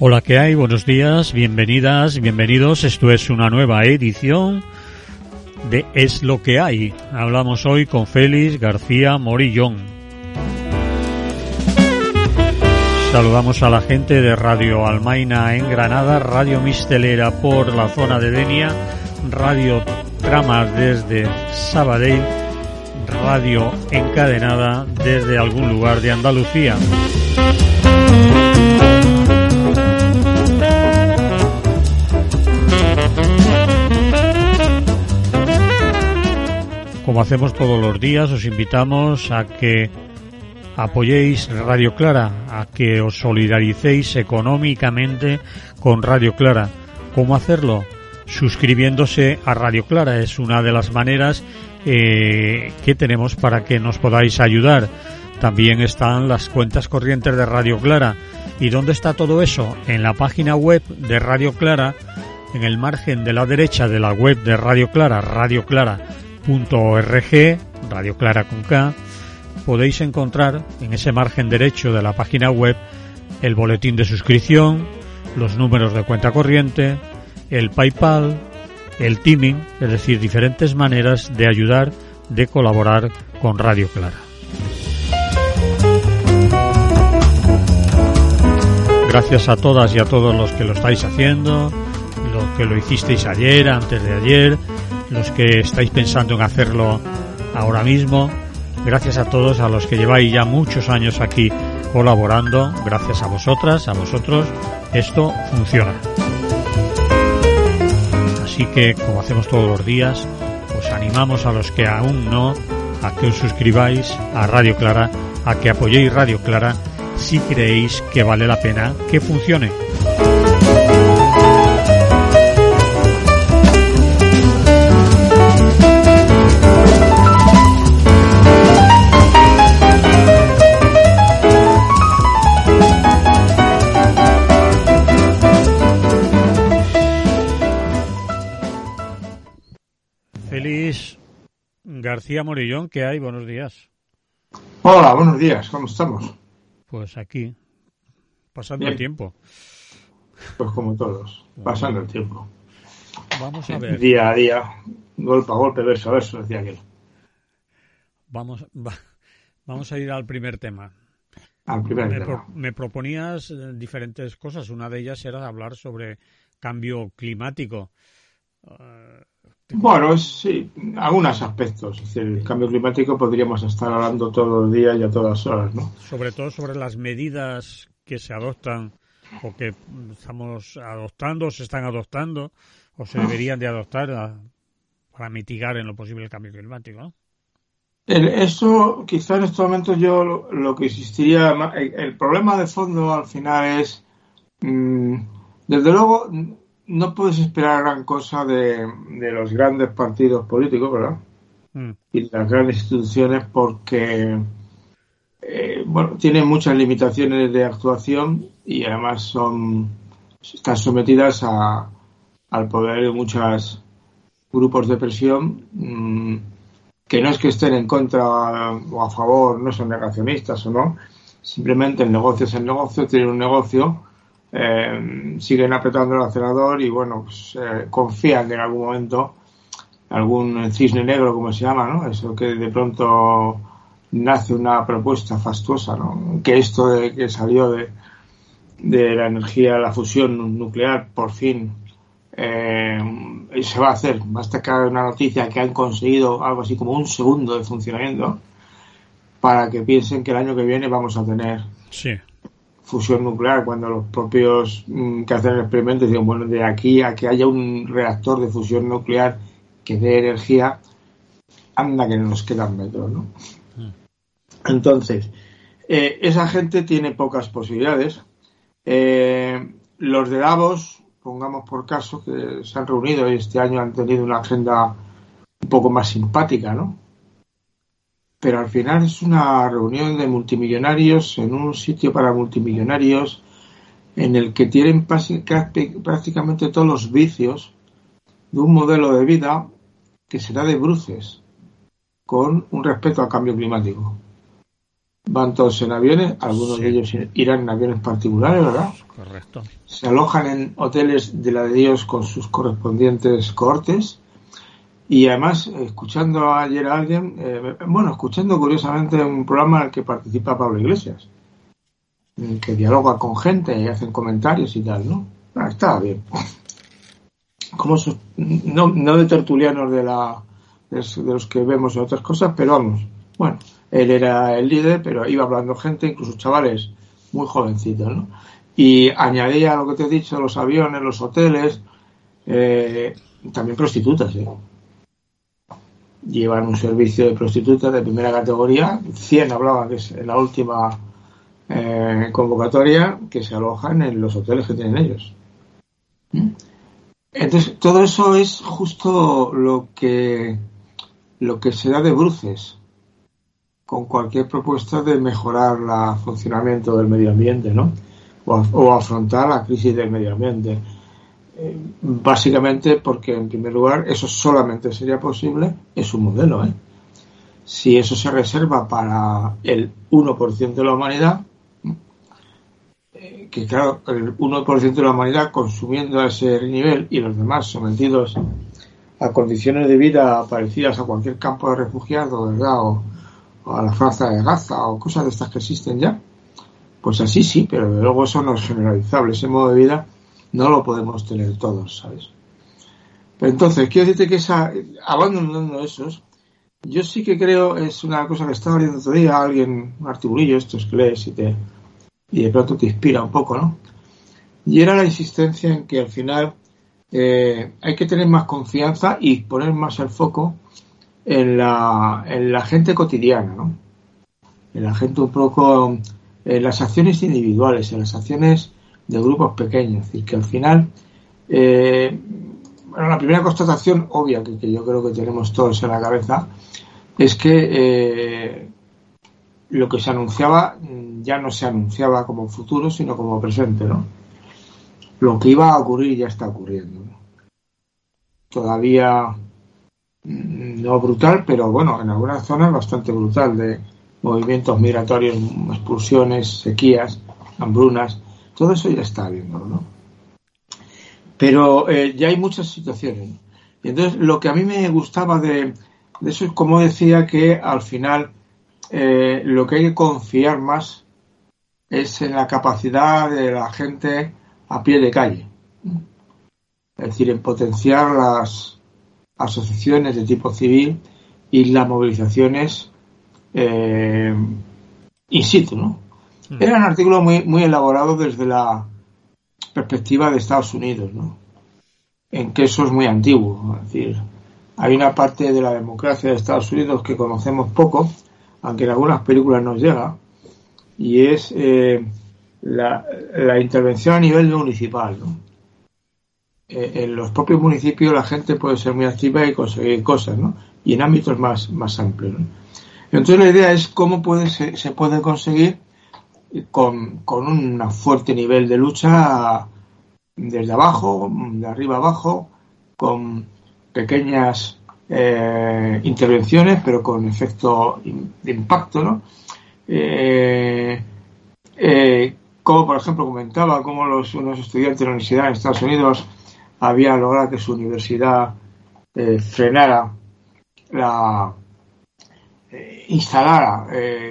Hola, ¿qué hay? Buenos días, bienvenidas, bienvenidos. Esto es una nueva edición de Es lo que hay. Hablamos hoy con Félix García Morillón. Saludamos a la gente de Radio Almaina en Granada, Radio Mistelera por la zona de Denia, Radio Tramas desde Sabadell, Radio Encadenada desde algún lugar de Andalucía. Como hacemos todos los días, os invitamos a que apoyéis Radio Clara, a que os solidaricéis económicamente con Radio Clara. ¿Cómo hacerlo? Suscribiéndose a Radio Clara. Es una de las maneras que tenemos para que nos podáis ayudar. También están las cuentas corrientes de Radio Clara. ¿Y dónde está todo eso? En la página web de Radio Clara, en el margen de la derecha de la web de Radio Clara, radioclara.org, Radio Clara con K, podéis encontrar en ese margen derecho de la página web el boletín de suscripción, los números de cuenta corriente, el PayPal, el Teaming, es decir, diferentes maneras de ayudar, de colaborar con Radio Clara. Gracias a todas y a todos los que lo estáis haciendo, los que lo hicisteis ayer, antes de ayer, los que estáis pensando en hacerlo ahora mismo. Gracias a todos, a los que lleváis ya muchos años aquí colaborando. Gracias a vosotras, a vosotros, esto funciona. Así que, como hacemos todos los días, os animamos a los que aún no, a que os suscribáis a Radio Clara, a que apoyéis Radio Clara si creéis que vale la pena que funcione. Félix García Morillón, ¿qué hay? Buenos días. Hola, buenos días, ¿cómo estamos? Pues aquí, pasando Bien. el tiempo. Pues como todos, pasando el tiempo. Vamos a ver. Día a día, golpe a golpe, verso a verso, decía aquel. Vamos a ir al primer tema. Al primer tema. Me proponías diferentes cosas. Una de ellas era hablar sobre cambio climático. Bueno, sí, algunos aspectos. Es decir, el cambio climático podríamos estar hablando todos los días y a todas horas, ¿no? Sobre todo sobre las medidas que se adoptan o que estamos adoptando, o se están adoptando, o se deberían de adoptar para mitigar en lo posible el cambio climático, ¿no? Eso, quizá en estos momentos yo lo que existiría, el problema de fondo al final es, desde luego, no puedes esperar gran cosa de los grandes partidos políticos, ¿verdad? Y de las grandes instituciones porque, tienen muchas limitaciones de actuación y además están sometidas al poder de muchos grupos de presión que no es que estén en contra o a favor, no son negacionistas o no, simplemente el negocio es el negocio, tienen un negocio. Siguen apretando el acelerador y confían que en algún momento algún cisne negro, como se llama, ¿no? Eso que de pronto nace una propuesta fastuosa, ¿no? Que esto de que salió de la energía, la fusión nuclear, por fin se va a hacer. Basta que haya una noticia que han conseguido algo así como un segundo de funcionamiento para que piensen que el año que viene vamos a tener fusión nuclear, cuando los propios que hacen el experimento dicen, bueno, de aquí a que haya un reactor de fusión nuclear que dé energía, anda que nos quedan metros, ¿no? Entonces, esa gente tiene pocas posibilidades. Los de Davos, pongamos por caso, que se han reunido y este año han tenido una agenda un poco más simpática, ¿no? Pero al final es una reunión de multimillonarios en un sitio para multimillonarios en el que tienen prácticamente todos los vicios de un modelo de vida que será de bruces con un respeto al cambio climático. van todos en aviones, algunos de ellos irán en aviones particulares, ¿verdad? Correcto. Se alojan en hoteles de ladrillos con sus correspondientes cohortes. Y además, escuchando ayer a alguien, escuchando curiosamente un programa en el que participa Pablo Iglesias, que dialoga con gente y hacen comentarios y tal, ¿no? Estaba bien. Como no de tertulianos de los que vemos en otras cosas, pero vamos, bueno, él era el líder, pero iba hablando gente, incluso chavales muy jovencitos, ¿no? Y añadía lo que te he dicho, los aviones, los hoteles, también prostitutas, llevan un servicio de prostitutas de primera categoría, 100 hablaba que es en la última convocatoria, que se alojan en los hoteles que tienen ellos. Entonces, todo eso es justo lo que se da de bruces con cualquier propuesta de mejorar el funcionamiento del medio ambiente, ¿no? O afrontar la crisis del medio ambiente. Básicamente porque, en primer lugar, eso solamente sería posible, es un modelo, Si eso se reserva para el 1% de la humanidad, que claro, el 1% de la humanidad consumiendo a ese nivel y los demás sometidos a condiciones de vida parecidas a cualquier campo de refugiados, ¿verdad? O a la franja de Gaza o cosas de estas que existen ya, pues así sí, pero de luego eso no es generalizable. Ese modo de vida no lo podemos tener todos, ¿sabes? Pero entonces, quiero decirte que abandonando esos, yo sí que creo, es una cosa que estaba leyendo otro día, un articulillo, estos que lees y de pronto te inspira un poco, ¿no? Y era la insistencia en que al final hay que tener más confianza y poner más el foco en la gente cotidiana, ¿no? En la gente un poco, en las acciones individuales, en las acciones de grupos pequeños. Es decir, que al final, la primera constatación obvia que yo creo que tenemos todos en la cabeza es que lo que se anunciaba ya no se anunciaba como futuro, sino como presente, ¿no? Lo que iba a ocurrir ya está ocurriendo, ¿no? Todavía no brutal, pero bueno, en algunas zonas bastante brutal, de movimientos migratorios, expulsiones, sequías, hambrunas, todo eso ya está viendo, ¿no? Pero ya hay muchas situaciones. Y entonces lo que a mí me gustaba de eso es, como decía, que al final lo que hay que confiar más es en la capacidad de la gente a pie de calle. Es decir, en potenciar las asociaciones de tipo civil y las movilizaciones in situ, ¿no? Era un artículo muy, muy elaborado desde la perspectiva de Estados Unidos, ¿no? En que eso es muy antiguo. Es decir, hay una parte de la democracia de Estados Unidos que conocemos poco, aunque en algunas películas nos llega, y es la intervención a nivel municipal, ¿no? En los propios municipios la gente puede ser muy activa y conseguir cosas, ¿no? Y en ámbitos más amplios, ¿no? Entonces la idea es cómo se puede conseguir con un fuerte nivel de lucha desde abajo, de arriba abajo, con pequeñas intervenciones, pero con efecto de impacto, ¿no? Como por ejemplo comentaba, como unos estudiantes de la universidad en Estados Unidos habían logrado que su universidad frenara instalara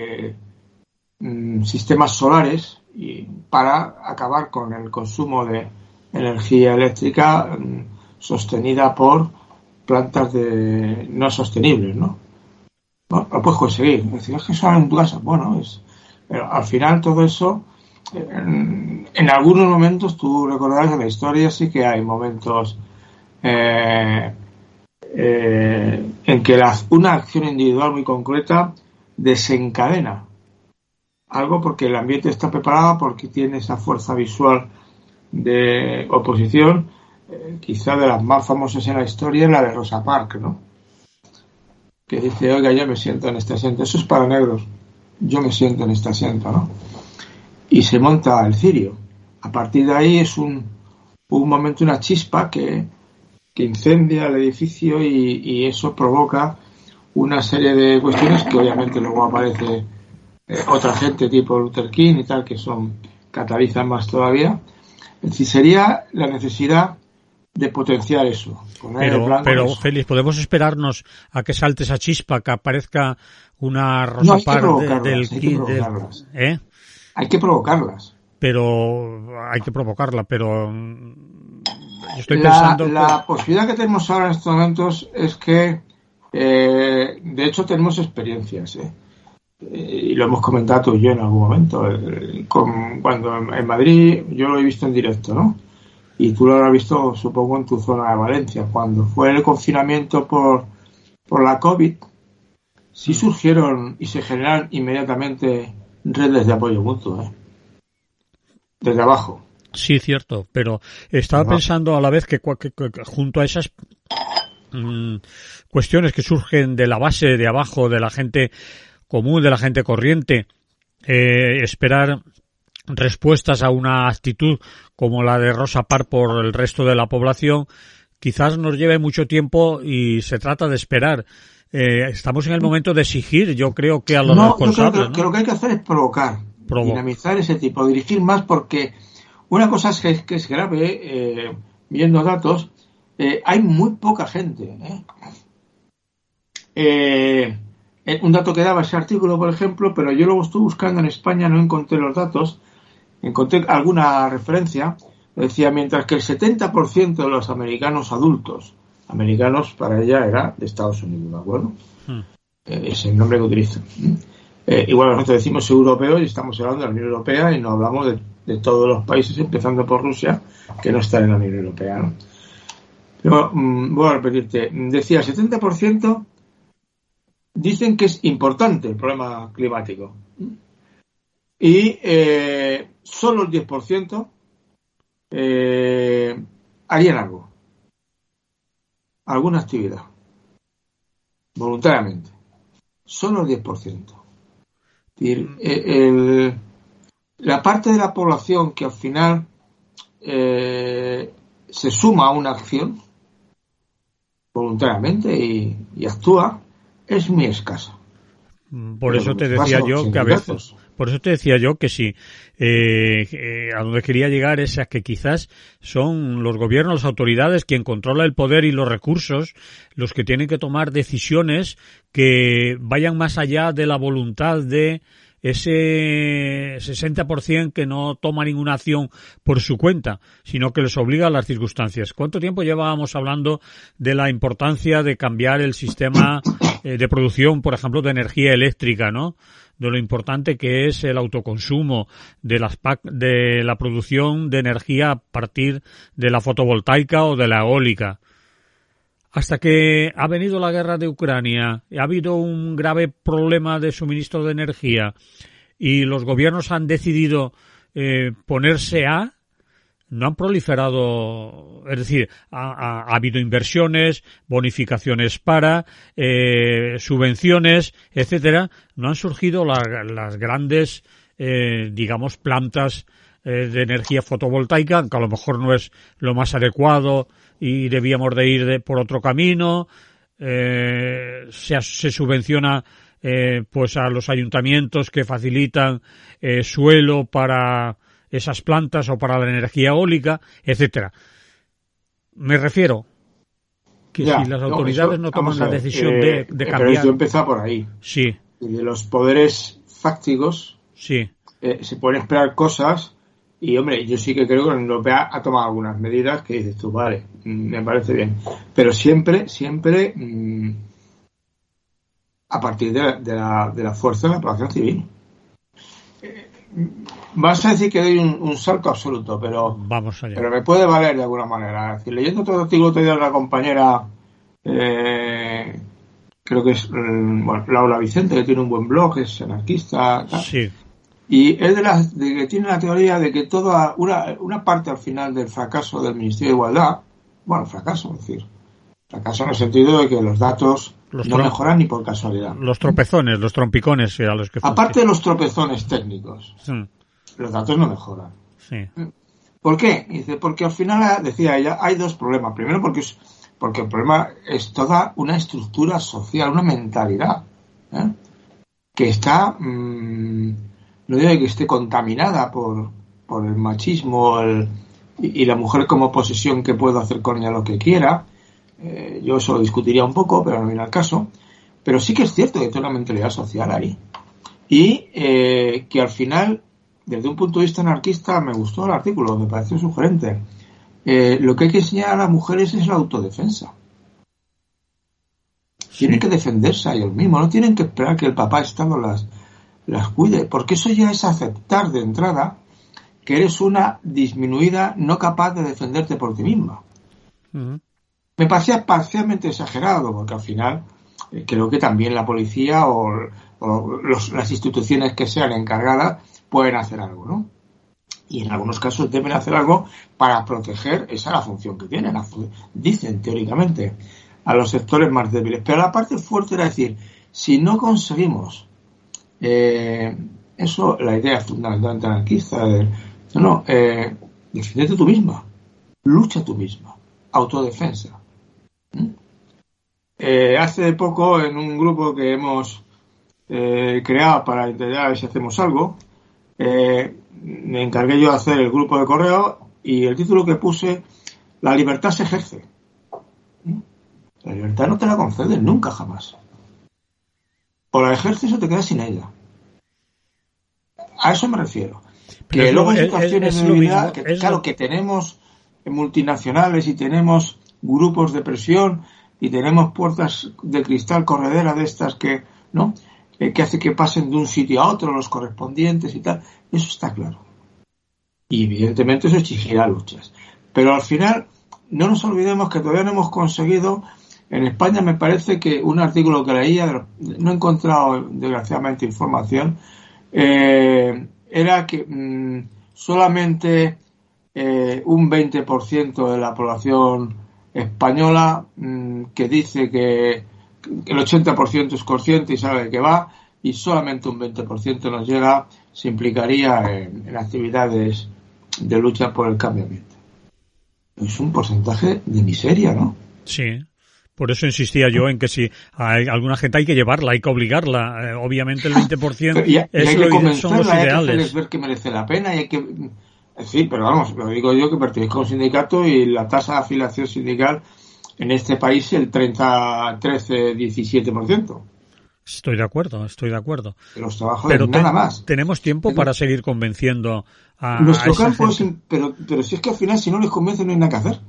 sistemas solares para acabar con el consumo de energía eléctrica sostenida por plantas no sostenibles, ¿no? Bueno, lo puedes conseguir. Es decir, es que eso en tu casa. Bueno, pero al final todo eso, en algunos momentos, tú recordarás en la historia, sí que hay momentos en que una acción individual muy concreta desencadena algo porque el ambiente está preparado, porque tiene esa fuerza visual de oposición. Quizá de las más famosas en la historia es la de Rosa Parks, ¿no? Que dice, oiga, yo me siento en este asiento. Eso es para negros. Yo me siento en este asiento, ¿no? Y se monta el cirio. A partir de ahí es un momento, una chispa que incendia el edificio y eso provoca una serie de cuestiones que obviamente luego aparece otra gente tipo Luther King y tal, que catalizan más todavía. Es decir, sería la necesidad de potenciar eso. Pero Félix, ¿podemos esperarnos a que salte esa chispa, que aparezca una Rosa Parks del... Hay que provocarlas. Pero hay que provocarla, pero estoy pensando... La posibilidad que tenemos ahora en estos momentos es que, de hecho, tenemos experiencias, y lo hemos comentado tú y yo en algún momento, cuando en Madrid yo lo he visto en directo, ¿no? Y tú lo habrás visto, supongo, en tu zona de Valencia. Cuando fue el confinamiento por la COVID, sí surgieron y se generaron inmediatamente redes de apoyo mutuo, desde abajo. Sí, cierto, pero estaba pensando a la vez que junto a esas cuestiones que surgen de la base, de abajo, de la gente común, de la gente corriente, esperar respuestas a una actitud como la de Rosa Parks por el resto de la población, quizás nos lleve mucho tiempo y se trata de esperar. Estamos en el momento de exigir, yo creo que a los responsables. Yo creo que lo que hay que hacer es provocar, dinamizar ese tipo, dirigir más, porque una cosa es que es grave, viendo datos, hay muy poca gente. Un dato que daba ese artículo, por ejemplo, pero yo luego estuve buscando en España, no encontré los datos, encontré alguna referencia, decía, mientras que el 70% de los americanos adultos, americanos para ella era de Estados Unidos, ¿de acuerdo? Es el nombre que utilizan. Igual nosotros decimos europeos y estamos hablando de la Unión Europea y no hablamos de todos los países, empezando por Rusia, que no están en la Unión Europea, ¿no? Pero, voy a repetirte, decía, el 70% dicen que es importante el problema climático. Y solo el 10% harían algo, alguna actividad, voluntariamente. Solo el 10%. Es decir, la parte de la población que al final se suma a una acción voluntariamente y actúa es muy escasa. Por eso te decía yo que a veces, por eso te decía yo que sí, a donde quería llegar es a que quizás son los gobiernos, las autoridades, quien controla el poder y los recursos, los que tienen que tomar decisiones que vayan más allá de la voluntad de ese 60% que no toma ninguna acción por su cuenta, sino que les obliga a las circunstancias. ¿Cuánto tiempo llevábamos hablando de la importancia de cambiar el sistema de producción, por ejemplo, de energía eléctrica, ¿no? De lo importante que es el autoconsumo de la producción de energía a partir de la fotovoltaica o de la eólica. Hasta que ha venido la guerra de Ucrania, ha habido un grave problema de suministro de energía y los gobiernos han decidido ponerse no han proliferado, es decir, ha habido inversiones, bonificaciones para, subvenciones, etcétera. No han surgido las grandes, digamos, plantas de energía fotovoltaica, que a lo mejor no es lo más adecuado y debíamos de ir por otro camino. Se subvenciona pues a los ayuntamientos que facilitan suelo para esas plantas o para la energía eólica, etcétera. Me refiero que si las autoridades no toman la decisión de cambiar... Pero esto empieza por ahí. Sí. Y de los poderes fácticos sí. Se pueden esperar cosas y, hombre, yo sí que creo que la Unión Europea ha tomado algunas medidas que dices tú, vale, me parece bien. Pero siempre a partir de la fuerza de la población civil. Vas a decir que doy un salto absoluto, pero vamos allá. Pero me puede valer de alguna manera. Es decir, leyendo otro artículo te dio una compañera, creo que es Laura Vicente, que tiene un buen blog, es anarquista, tal. Sí. Y es de que tiene la teoría de que toda una parte al final del fracaso del Ministerio de Igualdad, fracaso en el sentido de que los datos no mejoran ni por casualidad. Los tropezones, los trompicones a los que... Aparte de los tropezones técnicos, los datos no mejoran. Sí. ¿Por qué? Dice, porque al final, decía ella, hay dos problemas. Primero porque el problema es toda una estructura social, una mentalidad, que está, no digo que esté contaminada por el machismo y la mujer como posesión, que puedo hacer con ella lo que quiera. Yo eso lo discutiría un poco, pero no viene al caso. Pero sí que es cierto que tiene una mentalidad social ahí. Y que al final, desde un punto de vista anarquista, me gustó el artículo, me pareció sugerente. Lo que hay que enseñar a las mujeres es la autodefensa. Tienen que defenderse a ellos mismos, no tienen que esperar que el papá Estado las cuide, porque eso ya es aceptar de entrada que eres una disminuida no capaz de defenderte por ti misma. Uh-huh. Me parecía parcialmente exagerado, porque al final creo que también la policía o las instituciones que sean encargadas pueden hacer algo, ¿no? Y en algunos casos deben hacer algo para proteger, esa es la función que tienen, dicen teóricamente, a los sectores más débiles. Pero la parte fuerte era decir, si no conseguimos eso, la idea fundamentalmente anarquista, defiéndete tú misma, lucha tú misma, autodefensa. Hace poco, en un grupo que hemos creado para intentar a ver si hacemos algo, me encargué yo de hacer el grupo de correo y el título que puse, la libertad se ejerce. La libertad no te la conceden nunca, jamás. O la ejerces o te quedas sin ella. A eso me refiero. Pero que luego hay situaciones de vida que, claro, que tenemos multinacionales y tenemos grupos de presión y tenemos puertas de cristal corredera de estas que, ¿no? Que hace que pasen de un sitio a otro los correspondientes y tal. Eso está claro. Y evidentemente eso exigirá luchas. Pero al final, no nos olvidemos que todavía no hemos conseguido. En España me parece que un artículo que leía, no he encontrado desgraciadamente información, era que solamente un 20% de la población española que dice que el 80% es consciente y sabe de qué va, y solamente un 20% nos llega, se implicaría en actividades de lucha por el cambio ambiental. Es un porcentaje de miseria, ¿no? Sí. Por eso insistía yo en que si hay alguna gente hay que llevarla, hay que obligarla. Obviamente el 20% son los ideales. Hay que hacerles ver que merece la pena y hay que... Sí, pero vamos, lo digo yo que pertenezco a un sindicato y la tasa de afiliación sindical en este país es el 17%. Estoy de acuerdo. De los trabajadores, nada más. Tenemos tiempo para seguir convenciendo a nuestro esa campo gente. Pero si es que al final, si no les convence, no hay nada que hacer.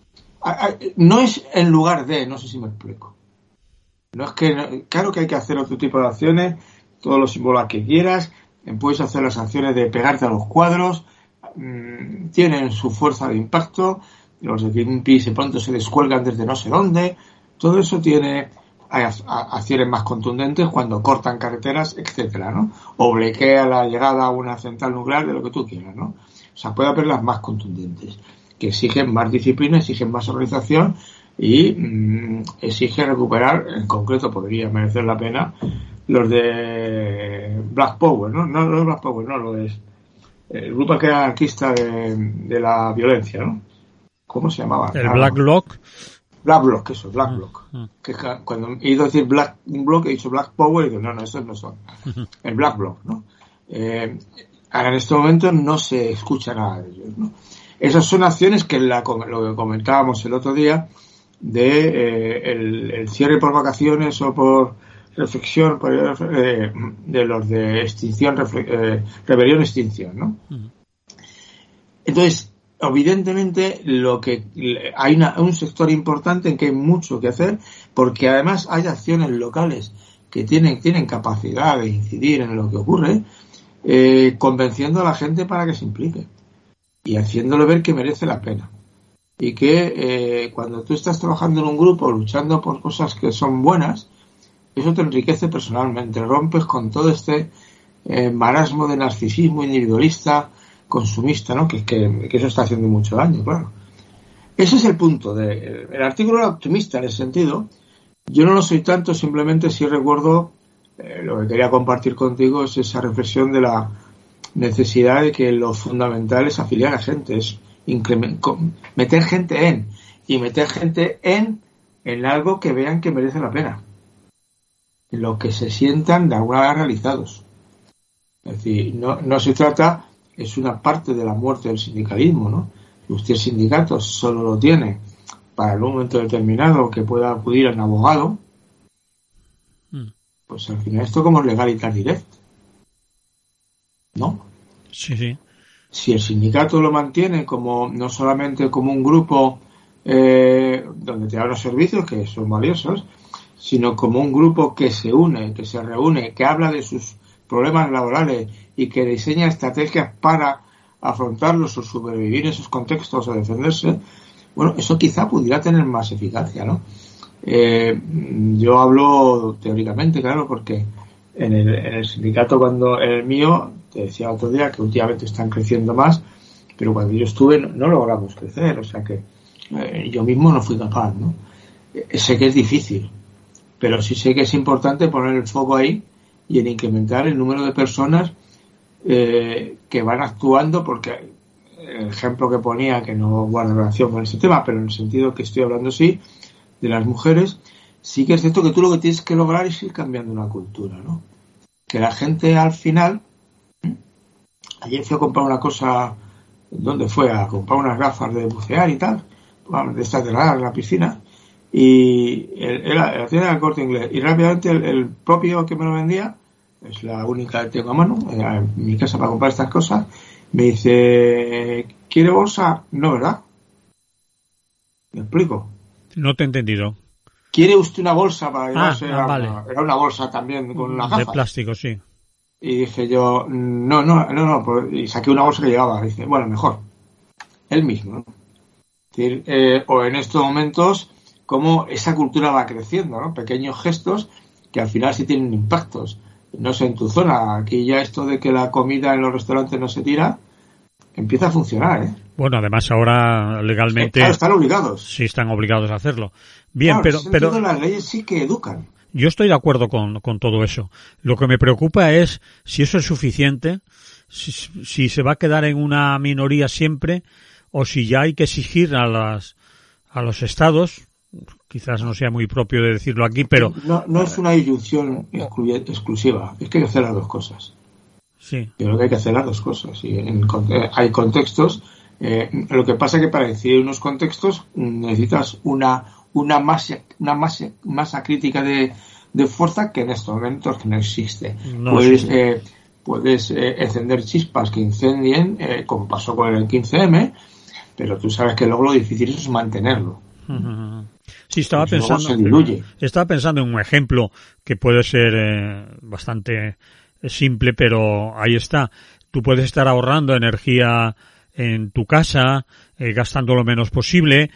No es en lugar de, no sé si me explico. No es que, claro que hay que hacer otro tipo de acciones, todos los símbolos que quieras, puedes hacer las acciones de pegarte a los cuadros, tienen su fuerza de impacto, los de Greenpeace pronto se descuelgan desde no sé dónde, todo eso hay acciones más contundentes cuando cortan carreteras, etcétera, ¿no? O bloquea la llegada a una central nuclear, de lo que tú quieras, ¿no? O sea, puede haber las más contundentes, que exigen más disciplina, exigen más organización y exigen recuperar, en concreto podría merecer la pena, los de Black Power, ¿no? No los Black Power, no, lo es el grupo que era anarquista de la violencia, ¿no? ¿Cómo se llamaba? El Black Bloc. Black Bloc, eso, Black Bloc. Que cuando he ido a decir Black Bloc, he dicho Black Power y digo, no, esos no son. El Black Bloc, ¿no? Ahora en este momento no se escucha nada de ellos, ¿no? Esas son acciones que lo que comentábamos el otro día de el cierre por vacaciones o por reflexión de los de extinción, rebelión extinción, ¿no? Entonces, evidentemente hay un sector importante en que hay mucho que hacer, porque además hay acciones locales que tienen capacidad de incidir en lo que ocurre, convenciendo a la gente para que se implique y haciéndole ver que merece la pena y que cuando tú estás trabajando en un grupo luchando por cosas que son buenas, eso te enriquece personalmente, rompes con todo este marasmo de narcisismo individualista, consumista, ¿no? Que eso está haciendo mucho daño, claro. Ese es el punto. El artículo era optimista en ese sentido. Yo no lo soy tanto, simplemente sí recuerdo lo que quería compartir contigo es esa reflexión de la necesidad de que lo fundamental es afiliar a gente, es meter gente en algo que vean que merece la pena. lo que se sientan de alguna vez realizados. Es decir, no se trata, es una parte de la muerte del sindicalismo, ¿no? Si usted el sindicato solo lo tiene para un momento determinado que pueda acudir a un abogado, pues al final esto como legalitas direct, ¿no? Sí. Si el sindicato lo mantiene como no solamente como un grupo donde te da los servicios que son valiosos, sino como un grupo que se une, que se reúne, que habla de sus problemas laborales y que diseña estrategias para afrontarlos o sobrevivir en esos contextos o defenderse, bueno, eso quizá pudiera tener más eficacia, ¿no? Yo hablo teóricamente, claro, porque en el sindicato, cuando en el mío, te decía otro día que últimamente están creciendo más, pero cuando yo estuve no logramos crecer, o sea que yo mismo no fui capaz, ¿no? Sé que es difícil, pero sí sé que es importante poner el foco ahí y en incrementar el número de personas que van actuando, porque el ejemplo que ponía, que no guarda relación con ese tema, pero en el sentido que estoy hablando sí, de las mujeres, sí que es cierto que tú lo que tienes que lograr es ir cambiando una cultura, ¿no? Que la gente al final, ayer fui a comprar una cosa, ¿dónde fue? A comprar unas gafas de bucear y tal, de estas de la piscina, y la tienda del Corte Inglés, y rápidamente el propio que me lo vendía, es la única que tengo a mano en mi casa para comprar estas cosas, me dice, ¿quiere bolsa? No, ¿verdad? ¿Me explico? No te he entendido. ¿Quiere usted una bolsa para llevarse? Vale. Era una bolsa también con unas gafas. De plástico, sí. Y dije yo, no, y saqué una bolsa que llevaba. Dice, bueno, mejor. Él mismo, ¿no? Es decir, o en estos momentos, cómo esa cultura va creciendo, ¿no? Pequeños gestos que al final sí tienen impactos. No sé, en tu zona, aquí ya esto de que la comida en los restaurantes no se tira, empieza a funcionar, ¿eh? Bueno, además ahora legalmente... Claro, están obligados. Sí, están obligados a hacerlo. Bien, claro, pero las leyes sí que educan. Yo estoy de acuerdo con todo eso. Lo que me preocupa es si eso es suficiente, si se va a quedar en una minoría siempre, o si ya hay que exigir a los estados, quizás no sea muy propio de decirlo aquí, pero... No es una disyunción exclusiva, es que hay que hacer las dos cosas. Sí. Yo creo que hay que hacer las dos cosas. Y hay contextos, lo que pasa es que para decidir unos contextos necesitas una masa crítica de fuerza que en estos momentos que no existe. Puedes encender chispas que incendien, como pasó con el 15M, pero tú sabes que luego lo difícil es mantenerlo. Sí, estaba pensando en un ejemplo que puede ser bastante simple, pero ahí está. Tú puedes estar ahorrando energía en tu casa, gastando lo menos posible,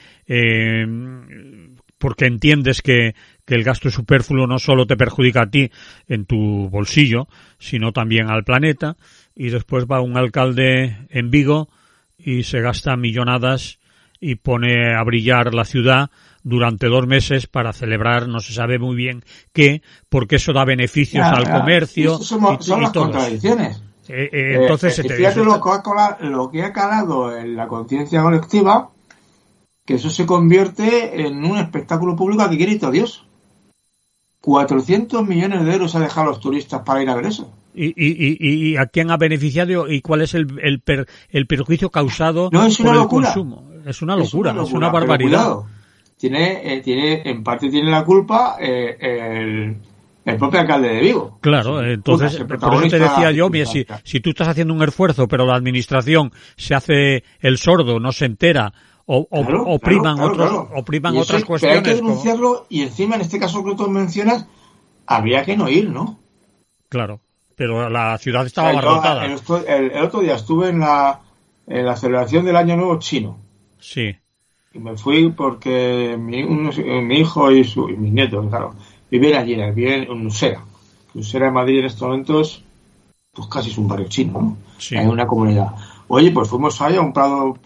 porque entiendes que el gasto superfluo no solo te perjudica a ti en tu bolsillo, sino también al planeta, y después va un alcalde en Vigo y se gasta millonadas y pone a brillar la ciudad durante 2 meses para celebrar, no se sabe muy bien qué, porque eso da beneficios al comercio. Son las contradicciones. Entonces fíjate lo que ha calado en la conciencia colectiva, que eso se convierte en un espectáculo público que quiere ir todo Dios. 400 millones de euros ha dejado a los turistas para ir a ver eso. ¿Y a quién ha beneficiado y cuál es el perjuicio causado por el consumo? Es una locura, es una barbaridad. En parte tiene la culpa el propio alcalde de Vigo. Claro, entonces, por eso te decía yo, si tú estás haciendo un esfuerzo, pero la administración se hace el sordo, no se entera, opriman otras cuestiones. Pero hay que denunciarlo y encima, en este caso que tú mencionas, habría que no ir, ¿no? Claro, pero la ciudad estaba abarrotada. El otro día estuve en la celebración del Año Nuevo chino. Sí. Y me fui porque mi hijo y mis nietos, claro, viven allí, viven en Usera. Usera en Madrid en estos momentos, pues casi es un barrio chino, ¿no? Sí. Hay una comunidad. Oye, pues fuimos allá a un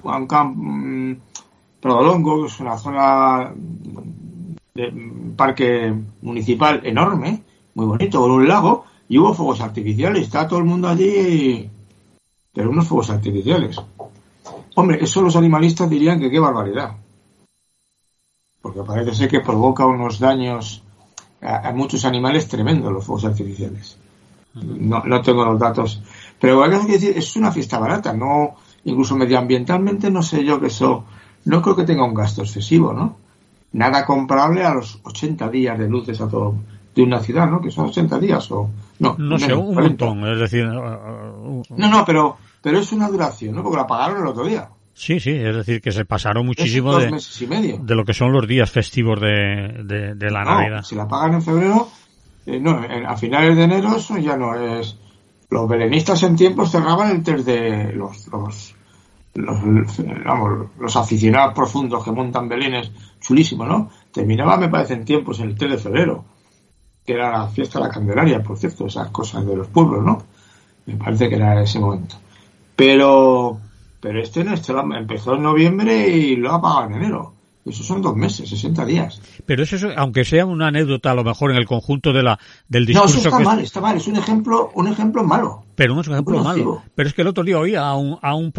Pradolongo, que es una zona de parque municipal enorme, muy bonito, con un lago, y hubo fuegos artificiales. Estaba todo el mundo allí, pero unos fuegos artificiales. Hombre, eso los animalistas dirían que qué barbaridad. Porque parece ser que provoca unos daños hay muchos animales tremendos los fuegos artificiales. No tengo los datos, pero hay que decir, es una fiesta barata, no, incluso medioambientalmente no sé yo que eso, no creo que tenga un gasto excesivo, ¿no? Nada comparable a los 80 días de luces a todo de una ciudad, ¿no? Que son 80 días o no sé, un 40. Montón, es decir, pero es una duración, ¿no? Porque la pagaron el otro día. Sí, es decir, que se pasaron muchísimo 2 meses y medio. De lo que son los días festivos de la Navidad. Si la pagan en febrero, a finales de enero eso ya no es. Los belenistas en tiempos cerraban el 3 de los aficionados profundos que montan belenes chulísimos, ¿no? Terminaba, me parece, en tiempos el 3 de febrero, que era la fiesta de la Candelaria, por cierto, esas cosas de los pueblos, ¿no? Me parece que era ese momento. Pero este empezó en noviembre y lo ha pagado en enero. Eso son 2 meses, 60 días. Pero eso, aunque sea una anécdota, a lo mejor en el conjunto del discurso... No, eso está mal. Es un ejemplo malo. Pero no es un ejemplo malo. Pero es que el otro día oía a un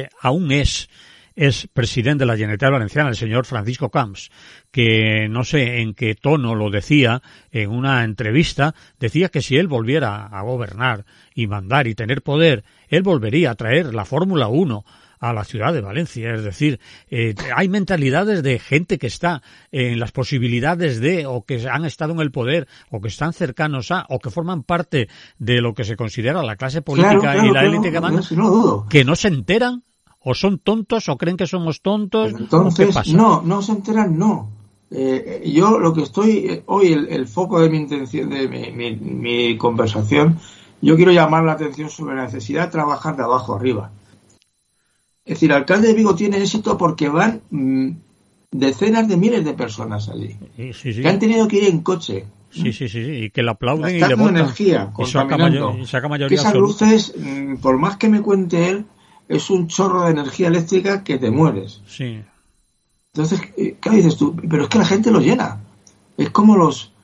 es presidente de la Generalitat Valenciana, el señor Francisco Camps, que no sé en qué tono lo decía en una entrevista, decía que si él volviera a gobernar y mandar y tener poder, él volvería a traer la Fórmula 1 a la ciudad de Valencia. Es decir, hay mentalidades de gente que está en las posibilidades de, o que han estado en el poder, o que están cercanos a, o que forman parte de lo que se considera la clase política y la élite que manda, que no se enteran, o son tontos, o creen que somos tontos. Entonces, ¿qué pasa? No se enteran, no. Yo lo que estoy, hoy el foco de mi intención, de mi conversación, yo quiero llamar la atención sobre la necesidad de trabajar de abajo arriba. Es decir, el alcalde de Vigo tiene éxito porque van decenas de miles de personas allí. Sí. Que han tenido que ir en coche. Sí, y que le aplauden gastando y le votan. Energía, contaminando. Y saca mayoría que esas absoluta. luces, por más que me cuente él, es un chorro de energía eléctrica que te mueres. Sí. Entonces, ¿qué dices tú? Pero es que la gente lo llena. Es como los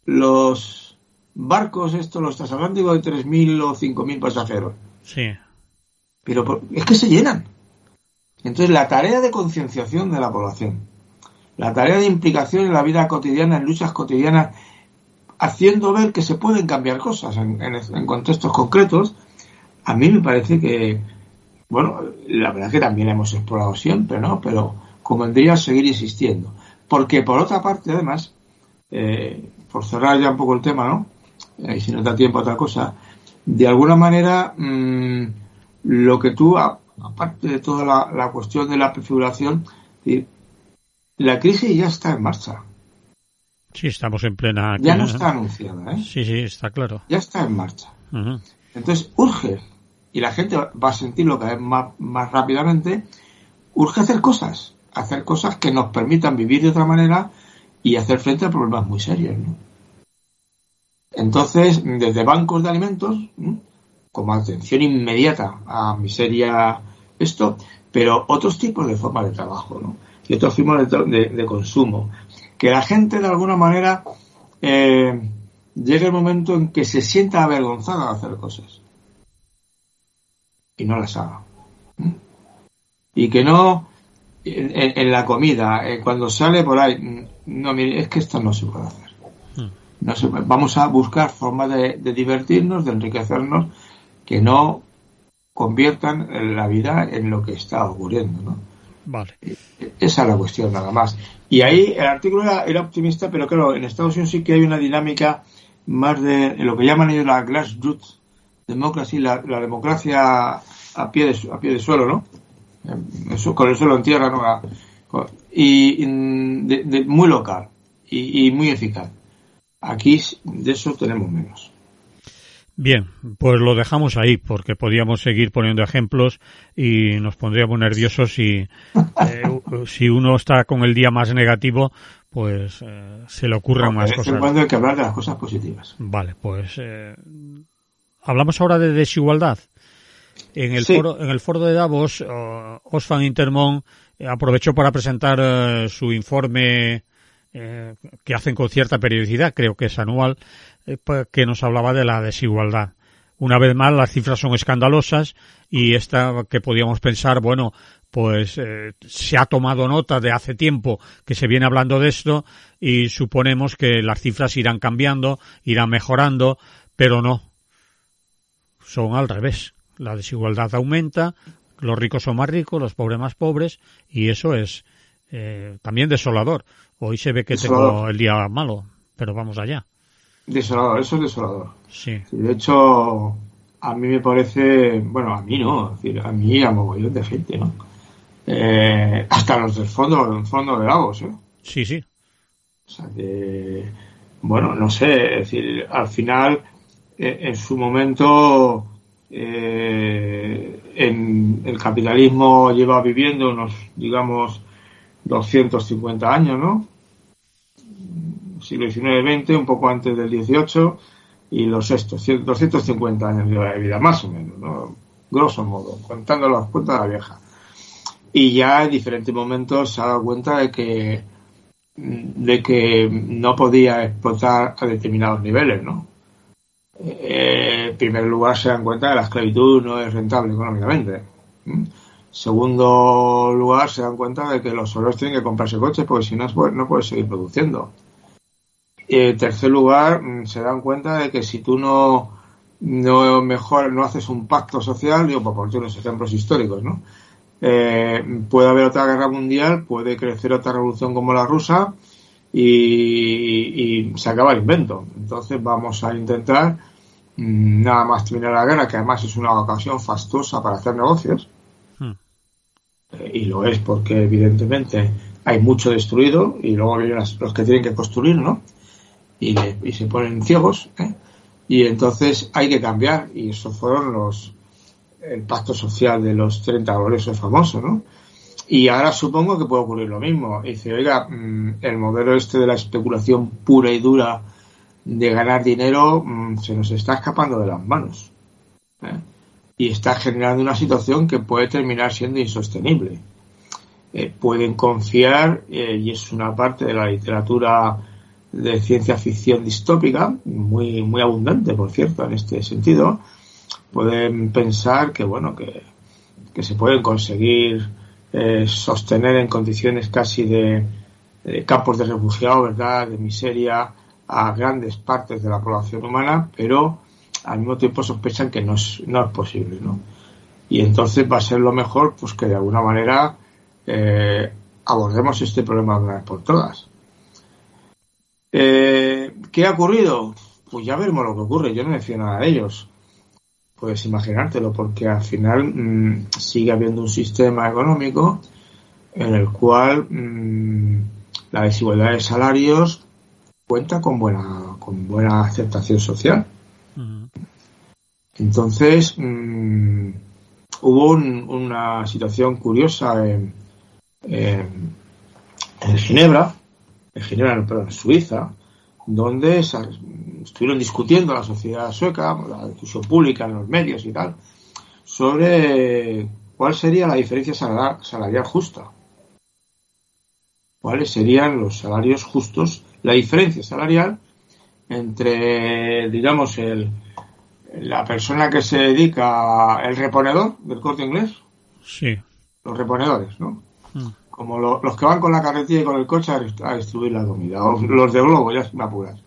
barcos los transatlánticos de 3.000 o 5.000 pasajeros. Sí. Pero es que se llenan. Entonces, la tarea de concienciación de la población, la tarea de implicación en la vida cotidiana, en luchas cotidianas, haciendo ver que se pueden cambiar cosas en contextos concretos, a mí me parece que, bueno, la verdad es que también hemos explorado siempre, ¿no? Pero convendría seguir insistiendo. Porque, por otra parte, además, por cerrar ya un poco el tema, ¿no? Y si nos da tiempo a otra cosa, de alguna manera, lo que tú, aparte de toda la cuestión de la prefiguración, la crisis ya está en marcha. Sí, estamos en plena... Ya no está anunciada, ¿eh? Sí, está claro. Ya está en marcha. Uh-huh. Entonces, urge, y la gente va a sentirlo cada vez más rápidamente, urge hacer cosas que nos permitan vivir de otra manera y hacer frente a problemas muy serios, ¿no? Entonces, desde bancos de alimentos, ¿no?, como atención inmediata a miseria, pero otros tipos de formas de trabajo, ¿no? Y otros tipos de consumo. Que la gente, de alguna manera, llegue el momento en que se sienta avergonzada de hacer cosas. Y no las haga. Y que no, en la comida, cuando sale por ahí, no, mire, es que esto no se puede hacer. Vamos a buscar formas de divertirnos, de enriquecernos, que no conviertan la vida en lo que está ocurriendo, ¿no? Vale. Esa es la cuestión, nada más. Y ahí el artículo era optimista, pero claro, en Estados Unidos sí que hay una dinámica más de lo que llaman ellos la grassroots democracy, la democracia a pie de suelo, ¿no? Eso, con el suelo en tierra, ¿no? Y muy local y muy eficaz. Aquí de eso tenemos menos. Bien, pues lo dejamos ahí porque podíamos seguir poniendo ejemplos y nos pondríamos nerviosos si uno está con el día más negativo, pues se le ocurren más cosas. Cuando hay que hablar de las cosas positivas. Vale, pues hablamos ahora de desigualdad. En el foro de Davos, Oxfam Intermón aprovechó para presentar su informe que hacen con cierta periodicidad, creo que es anual, que nos hablaba de la desigualdad. Una vez más, las cifras son escandalosas y esta que podíamos pensar, bueno, pues se ha tomado nota de hace tiempo que se viene hablando de esto y suponemos que las cifras irán cambiando, irán mejorando, pero no. Son al revés. La desigualdad aumenta, los ricos son más ricos, los pobres más pobres, y eso es también desolador. Hoy se ve que desolador. Tengo el día malo, pero vamos allá. Desolador, eso es desolador. Sí. De hecho, a mí me parece, bueno, a mí no, es decir, a mí y a mogollón de gente, ¿no? Hasta los del fondo de Davos, ¿eh? Sí, sí. O sea que, bueno, no sé, es decir, al final, en su momento, en el capitalismo lleva viviendo unos, digamos, 250 años, ¿no? Siglo XIX-XX, un poco antes del XVIII, y los estos, 250 años de vida, más o menos, ¿no? Grosso modo, contando las cuentas de la vieja. Y ya en diferentes momentos se ha dado cuenta de que no podía explotar a determinados niveles, ¿no? En primer lugar, se dan cuenta de que la esclavitud no es rentable económicamente. Segundo lugar, se dan cuenta de que los obreros tienen que comprarse coches porque si no, no puedes seguir produciendo. En tercer lugar, se dan cuenta de que si tú no haces un pacto social, digo, por poner unos ejemplos históricos, ¿no? Puede haber otra guerra mundial, puede crecer otra revolución como la rusa y se acaba el invento. Entonces vamos a intentar nada más terminar la guerra, que además es una ocasión fastuosa para hacer negocios, y lo es porque evidentemente hay mucho destruido y luego vienen los que tienen que construir, ¿no? Y se ponen ciegos, y entonces hay que cambiar, y esos fueron el pacto social de los 30 eso es famoso, ¿no? Y ahora supongo que puede ocurrir lo mismo. Y dice, oiga, el modelo de la especulación pura y dura de ganar dinero se nos está escapando de las manos, y está generando una situación que puede terminar siendo insostenible. Pueden confiar, y es una parte de la literatura de ciencia ficción distópica, muy, muy abundante, por cierto, en este sentido. Pueden pensar que, bueno, que se pueden conseguir sostener en condiciones casi de campos de refugiados, ¿verdad?, de miseria a grandes partes de la población humana, pero al mismo tiempo sospechan que no es posible, ¿no? Y entonces va a ser lo mejor, pues, que de alguna manera abordemos este problema de una vez por todas. ¿Qué ha ocurrido? Pues ya veremos lo que ocurre. Yo no me fío nada de ellos. Puedes imaginártelo, porque al final sigue habiendo un sistema económico en el cual la desigualdad de salarios cuenta con buena aceptación social. Entonces hubo una situación curiosa en Ginebra, en Suiza, donde estuvieron discutiendo la sociedad sueca, la discusión pública en los medios y tal, sobre cuál sería la diferencia salarial justa. ¿Cuáles serían los salarios justos? La diferencia salarial entre, digamos, la persona que se dedica, el reponedor del Corte Inglés. Sí. Los reponedores, ¿no? Como los que van con la carretilla y con el coche a distribuir la comida, o los de Globo, ya me apuras.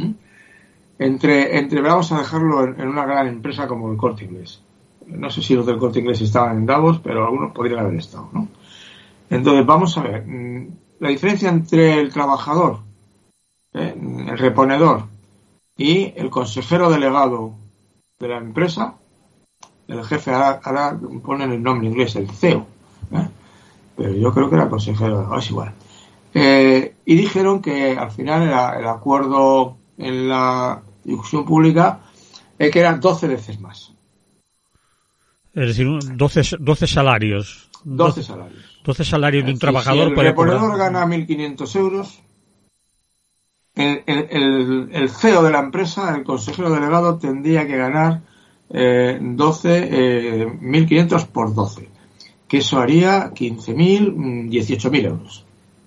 Vamos a dejarlo en una gran empresa como el Corte Inglés. No sé si los del Corte Inglés estaban en Davos, pero algunos podrían haber estado, ¿no? Entonces, vamos a ver. La diferencia entre el trabajador, el reponedor y el consejero delegado de la empresa, el jefe, ahora ponen el nombre inglés, el CEO, pero yo creo que era consejero, es igual. Y dijeron que al final el acuerdo en la discusión pública es que eran 12 veces más. Es decir, 12 salarios. 12 salarios. 12 salarios de un trabajador. Si el reponedor gana 1.500 euros, el CEO de la empresa, el consejero delegado, tendría que ganar 1.500 por 12, que eso haría 15.000, 18.000 euros.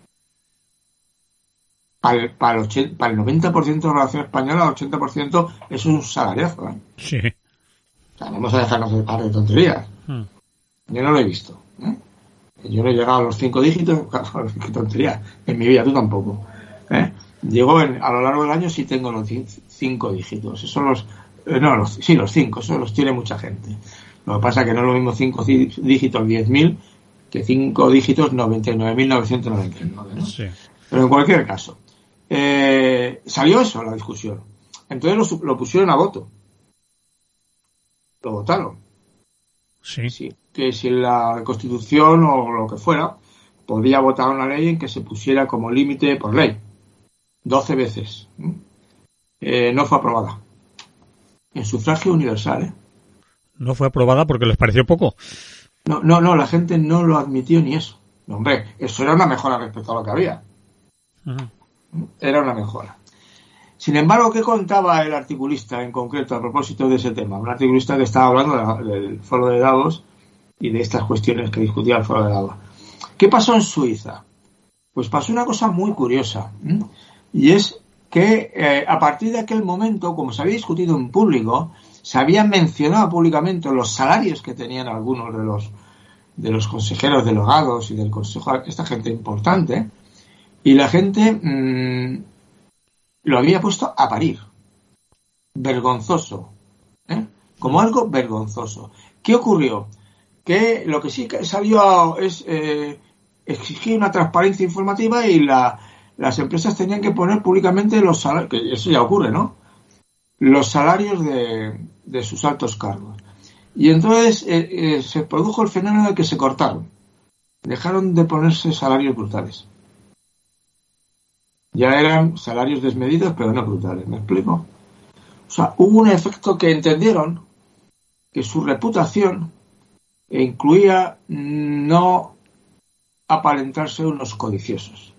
Para el 90% de la población española, el 80% es un salariazo, ¿eh? Sí. O sea, vamos a dejarnos de par de tonterías. Yo no lo he visto, Yo no he llegado a los 5 dígitos, qué tontería, en mi vida, tú tampoco. Llego a lo largo del año sí tengo los 5 dígitos. Esos los 5, eso los tiene mucha gente. Lo que pasa es que no es lo mismo 5 dígitos 10.000 que 5 dígitos 99.999, ¿no? Sí. Pero en cualquier caso, salió eso, la discusión. Entonces lo pusieron a voto. Lo votaron. Sí. Que si la Constitución o lo que fuera podía votar una ley en que se pusiera como límite por ley 12 veces. No fue aprobada. En sufragio universal. No fue aprobada porque les pareció poco. No, la gente no lo admitió ni eso. No, hombre, eso era una mejora respecto a lo que había. Uh-huh. Era una mejora. Sin embargo, ¿qué contaba el articulista en concreto a propósito de ese tema? Un articulista que estaba hablando del foro de Davos y de estas cuestiones que discutía el foro de Davos. ¿Qué pasó en Suiza? Pues pasó una cosa muy curiosa, y es que a partir de aquel momento, como se había discutido en público, se habían mencionado públicamente los salarios que tenían algunos de los consejeros delegados y del consejo, esta gente importante, y la gente lo había puesto a parir. Vergonzoso. Como algo vergonzoso. ¿Qué ocurrió? Que lo que sí que salió es exigir una transparencia informativa y las empresas tenían que poner públicamente los salarios, que eso ya ocurre, ¿no? Los salarios de sus altos cargos. Y entonces se produjo el fenómeno de que se cortaron. Dejaron de ponerse salarios brutales. Ya eran salarios desmedidos, pero no brutales, ¿me explico? O sea, hubo un efecto que entendieron que su reputación incluía no aparentarse unos codiciosos,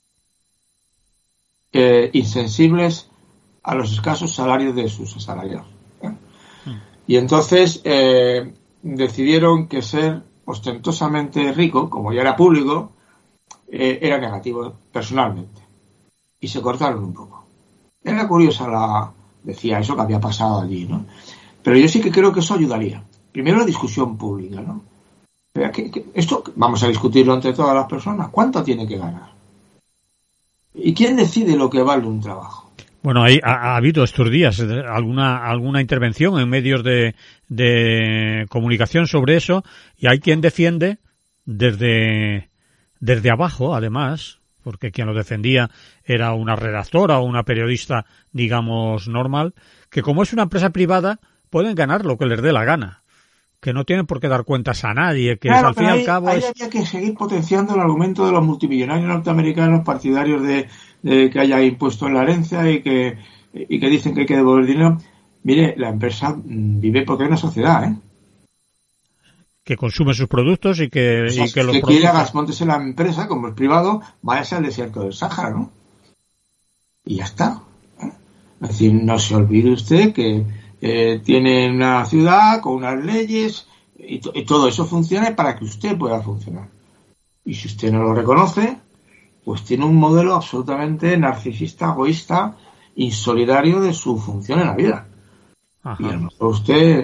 insensibles a los escasos salarios de sus asalariados. Y entonces decidieron que ser ostentosamente rico, como ya era público, era negativo personalmente. Y se cortaron un poco. Era curiosa decía eso que había pasado allí, ¿no? Pero yo sí que creo que eso ayudaría. Primero la discusión pública, ¿no? Esto vamos a discutirlo entre todas las personas. ¿Cuánto tiene que ganar? ¿Y quién decide lo que vale un trabajo? Bueno, ha habido estos días alguna intervención en medios de comunicación sobre eso, y hay quien defiende desde abajo, además, porque quien lo defendía era una redactora o una periodista, digamos, normal, que como es una empresa privada, pueden ganar lo que les dé la gana, que no tienen por qué dar cuentas a nadie, que claro, al fin y al cabo ahí había que seguir potenciando el argumento de los multimillonarios norteamericanos partidarios de que haya impuesto en la herencia y que dicen que hay que devolver dinero. Mire, la empresa vive porque hay una sociedad, que consume sus productos y que, o sea, y que los si produce. quiere móntese la empresa, como es privado, váyase al desierto del Sáhara, ¿no? Y ya está. Es decir, no se olvide usted que tiene una ciudad con unas leyes y todo eso funciona para que usted pueda funcionar. Y si usted no lo reconoce, pues tiene un modelo absolutamente narcisista, egoísta, insolidario de su función en la vida. Ajá. Y a lo mejor usted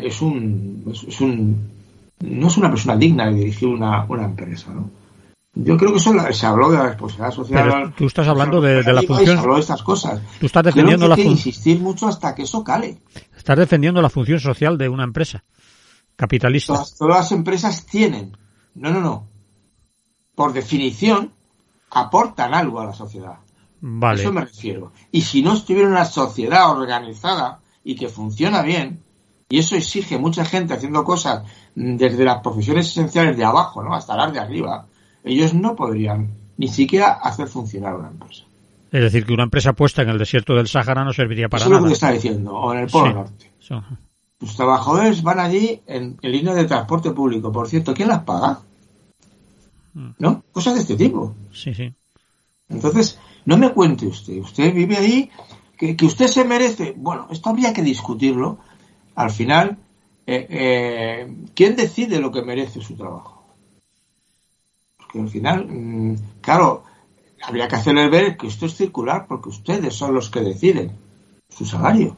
no es una persona digna de dirigir una empresa, ¿no? Yo creo que eso se habló de la responsabilidad social. Pero tú estás hablando de la función. Se habló de estas cosas. Tú estás defendiendo hay que insistir mucho hasta que eso cale. Estás defendiendo la función social de una empresa capitalista. Todas las empresas tienen. No. Por definición, aportan algo a la sociedad. Vale. A eso me refiero. Y si no estuviera una sociedad organizada y que funciona bien, y eso exige mucha gente haciendo cosas desde las profesiones esenciales de abajo, ¿no?, hasta las de arriba, ellos no podrían ni siquiera hacer funcionar una empresa. Es decir, que una empresa puesta en el desierto del Sáhara no serviría para nada. Eso es lo que está diciendo, o en el Polo Norte. Sí. Los trabajadores van allí en línea de transporte público. Por cierto, ¿quién las paga? ¿No? Cosas de este tipo. Sí. Entonces, no me cuente usted. Usted vive ahí, que usted se merece. Bueno, esto habría que discutirlo. Al final, ¿quién decide lo que merece su trabajo? Porque al final, claro, habría que hacerle ver que esto es circular, porque ustedes son los que deciden su salario.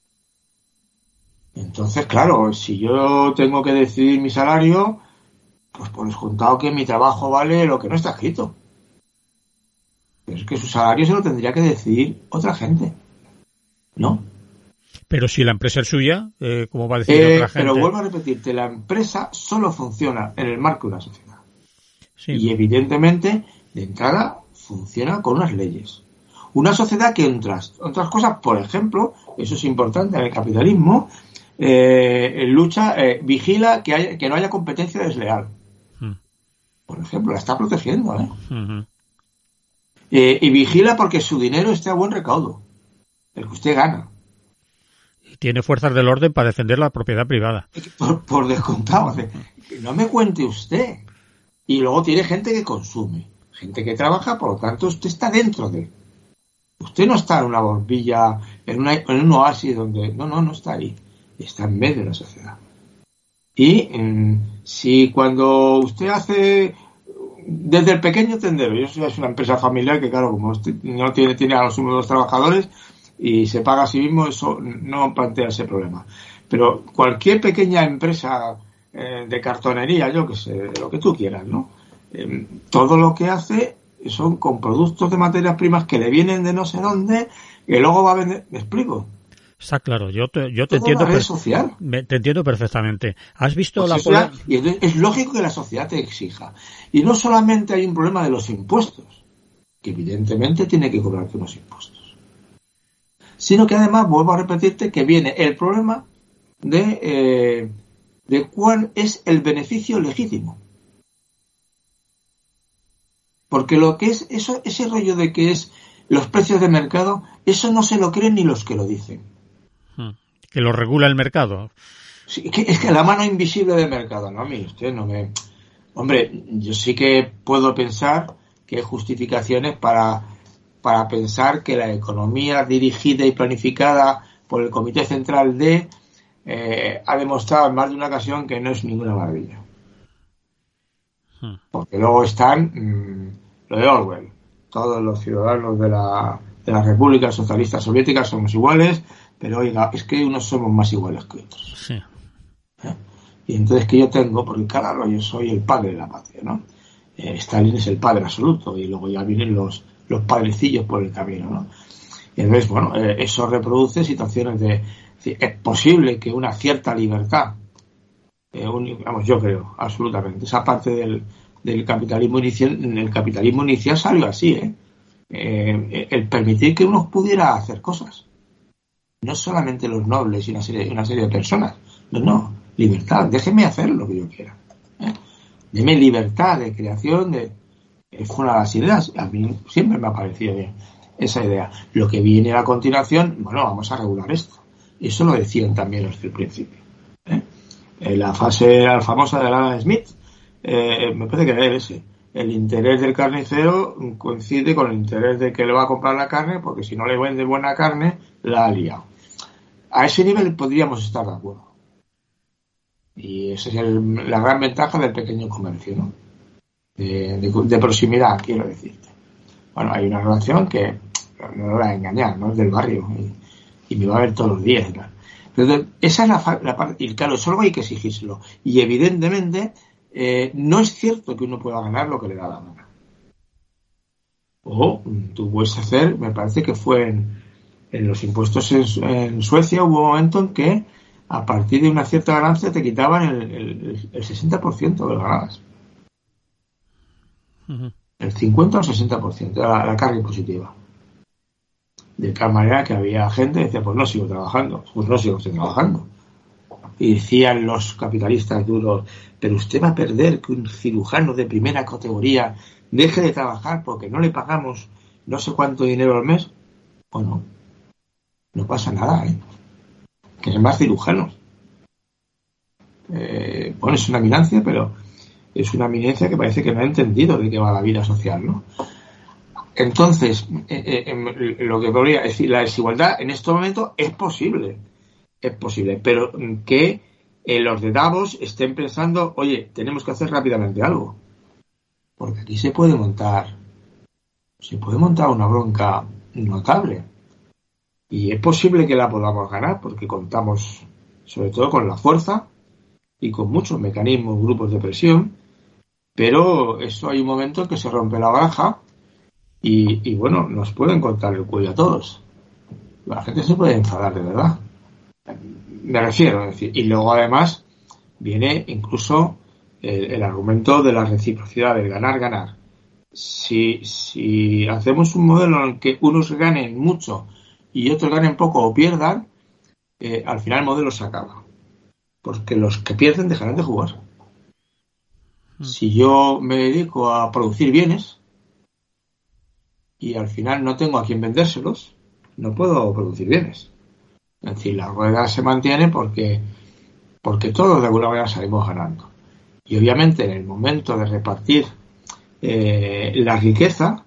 Entonces, claro, si yo tengo que decidir mi salario, Pues por descontado que mi trabajo vale lo que no está escrito. Pero es que su salario se lo tendría que decidir otra gente, ¿no? Pero si la empresa es suya, ¿cómo va a decidir otra gente? Pero vuelvo a repetirte, la empresa solo funciona en el marco de una sociedad. Sí. Y evidentemente, de entrada, funciona con unas leyes. Una sociedad que otras cosas, por ejemplo, eso es importante en el capitalismo, vigila que no haya competencia desleal. Por ejemplo, la está protegiendo, ¿eh? Uh-huh. Y vigila porque su dinero esté a buen recaudo, el que usted gana. Y tiene fuerzas del orden para defender la propiedad privada. Por descontado, no me cuente usted. Y luego tiene gente que consume, gente que trabaja, por lo tanto usted está dentro de. Usted no está en una bombilla, en un oasis donde. No está ahí. Está en medio de la sociedad. Y si cuando usted hace. Desde el pequeño tendero, yo es una empresa familiar que, claro, como usted no tiene a los únicos trabajadores y se paga a sí mismo, eso no plantea ese problema. Pero cualquier pequeña empresa de cartonería, yo que sé, lo que tú quieras, ¿no? Todo lo que hace son con productos de materias primas que le vienen de no sé dónde y luego va a vender. ¿Me explico? Está claro, yo te entiendo. Te entiendo perfectamente. ¿Has visto pues y es lógico que la sociedad te exija. Y no solamente hay un problema de los impuestos, que evidentemente tiene que cobrarte unos impuestos, sino que además, vuelvo a repetirte, que viene el problema de cuál es el beneficio legítimo. Porque lo que es ese rollo de que es los precios de mercado, eso no se lo creen ni los que lo dicen. Que lo regula el mercado. Sí, es que la mano invisible del mercado, ¿no? A mí usted no me... Hombre, yo sí que puedo pensar que hay justificaciones para pensar que la economía dirigida y planificada por el Comité Central ha demostrado en más de una ocasión que no es ninguna maravilla. Porque luego están lo de Orwell. Todos los ciudadanos de la República Socialista Soviética somos iguales, pero oiga, es que unos somos más iguales que otros. Sí. Y entonces que yo tengo, porque claro, yo soy el padre de la patria, ¿no? Stalin es el padre absoluto y luego ya vienen los padrecillos por el camino, ¿no? Y entonces, bueno, eso reproduce situaciones de... Es posible que una cierta libertad, yo creo, absolutamente, esa parte del capitalismo inicial, en el capitalismo inicial salió así, el permitir que uno pudiera hacer cosas. No solamente los nobles y una serie de personas. No, libertad, déjeme hacer lo que yo quiera. Deme libertad de creación, fue una de las ideas. A mí siempre me ha parecido bien esa idea. Lo que viene a continuación, bueno, vamos a regular esto. Eso lo decían también desde el principio. En la fase famosa de Adam Smith, me parece que era ese. El interés del carnicero coincide con el interés de que le va a comprar la carne, porque si no le vende buena carne, la ha liado. A ese nivel podríamos estar de acuerdo. Y esa es la gran ventaja del pequeño comercio, ¿no? De proximidad, quiero decirte. Bueno, hay una relación que no me va a engañar, no es del barrio y me va a ver todos los días. ¿No? Entonces, esa es la parte. Y claro, solo hay que exigírselo. Y evidentemente, no es cierto que uno pueda ganar lo que le da la gana. O tú puedes hacer, me parece que fue en los impuestos en Suecia hubo un momento en que a partir de una cierta ganancia te quitaban el 60% de las ganadas. Uh-huh. El 50 o el 60% de la carga impositiva. De tal manera que había gente que decía, pues no sigo trabajando. Y decían los capitalistas duros, pero usted va a perder que un cirujano de primera categoría deje de trabajar porque no le pagamos no sé cuánto dinero al mes. Bueno, no pasa nada, que hay más cirujanos. Bueno, es una eminencia, pero es una eminencia que parece que no ha entendido de qué va la vida social, ¿no? Entonces, lo que podría decir, la desigualdad en este momento es posible, pero que los de Davos estén pensando, oye, tenemos que hacer rápidamente algo, porque aquí se puede montar una bronca notable. Y es posible que la podamos ganar porque contamos sobre todo con la fuerza y con muchos mecanismos, grupos de presión Pero eso hay un momento en que se rompe la baraja y bueno, nos pueden cortar el cuello a todos. La gente se puede enfadar de verdad. Me refiero, es decir, y luego además viene incluso el argumento de la reciprocidad, del ganar-ganar. Si hacemos un modelo en el que unos ganen mucho y otros ganen poco o pierdan, al final el modelo se acaba. Porque los que pierden dejarán de jugar. Si yo me dedico a producir bienes y al final no tengo a quien vendérselos, no puedo producir bienes. Es decir, la rueda se mantiene porque todos de alguna manera salimos ganando. Y obviamente en el momento de repartir la riqueza,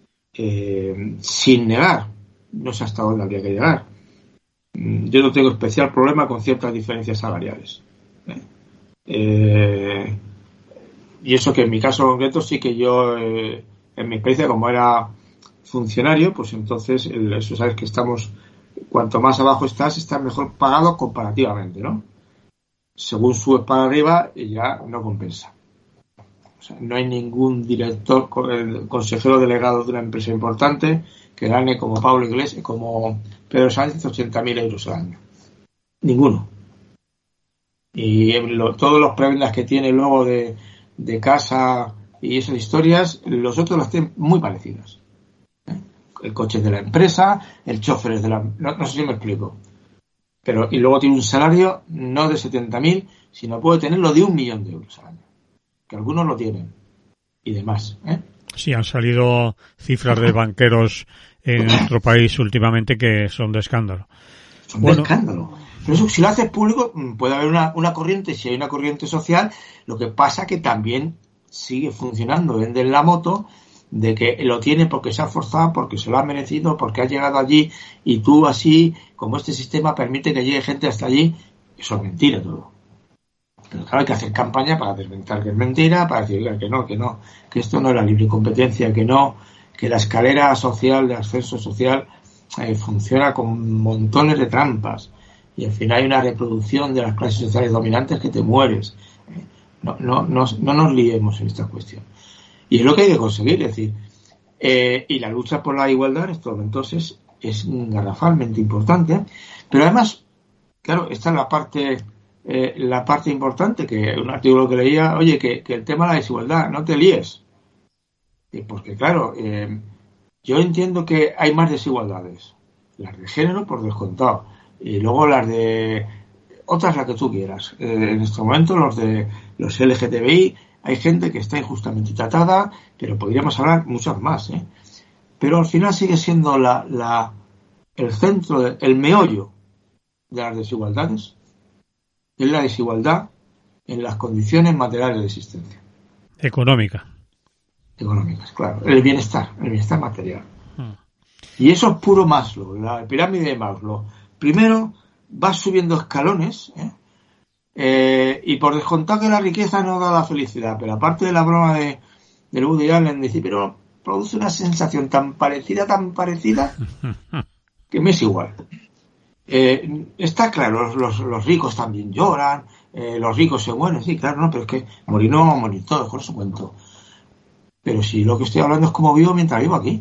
sin negar, no sé hasta dónde habría que llegar. Yo no tengo especial problema con ciertas diferencias salariales. Y eso que en mi caso concreto sí que yo, en mi experiencia como era funcionario, pues entonces eso sabes que estamos, cuanto más abajo estás mejor pagado comparativamente, ¿no? Según subes para arriba ya no compensa. O sea, no hay ningún director, consejero delegado de una empresa importante que gane como Pablo Iglesias, como Pedro Sánchez, 80.000 euros al año. Ninguno. Y todos los prebendas que tiene luego de casa y esas historias, los otros las tienen muy parecidas. El coche es de la empresa, el chofer es de la... No sé si me explico. Pero y luego tiene un salario no de 70.000, sino puede tenerlo de 1.000.000 de euros al año. Que algunos lo tienen. Y demás. Sí, han salido cifras de banqueros en nuestro país últimamente que son de escándalo. Son de escándalo. Pero eso, si lo haces público, puede haber una corriente, si hay una corriente social, lo que pasa que también sigue funcionando. Venden la moto de que lo tiene porque se ha forzado, porque se lo ha merecido, porque ha llegado allí, y tú así, como este sistema permite que llegue gente hasta allí, eso es mentira todo. Pero claro, hay que hacer campaña para desmentir que es mentira, para decir que no, que esto no es la libre competencia, que la escalera social, de ascenso social, funciona con montones de trampas. Y al final hay una reproducción de las clases sociales dominantes que te mueres. No nos liemos en esta cuestión. Y es lo que hay que conseguir, es decir, y la lucha por la igualdad en estos momentos es garrafalmente importante, pero además, claro, esta es la parte importante, que un artículo que leía, oye, que el tema de la desigualdad, no te líes. Porque claro, yo entiendo que hay más desigualdades, las de género por descontado, y luego las de otras, las que tú quieras. En este momento los LGTBI, hay gente que está injustamente tratada, pero podríamos hablar muchas más, pero al final sigue siendo el centro, el meollo de las desigualdades, es la desigualdad en las condiciones materiales de existencia. Económicas, claro. El bienestar material. Y eso es puro Maslow, la pirámide de Maslow. Primero vas subiendo escalones, y por descontado que la riqueza no da la felicidad, pero aparte de la broma del Woody Allen, dice, pero produce una sensación tan parecida, que me es igual. Está claro, los ricos también lloran, los ricos se mueren, sí, claro, no, pero es que morir no vamos a morir todos, con eso cuento. Pero si lo que estoy hablando es cómo vivo mientras vivo aquí.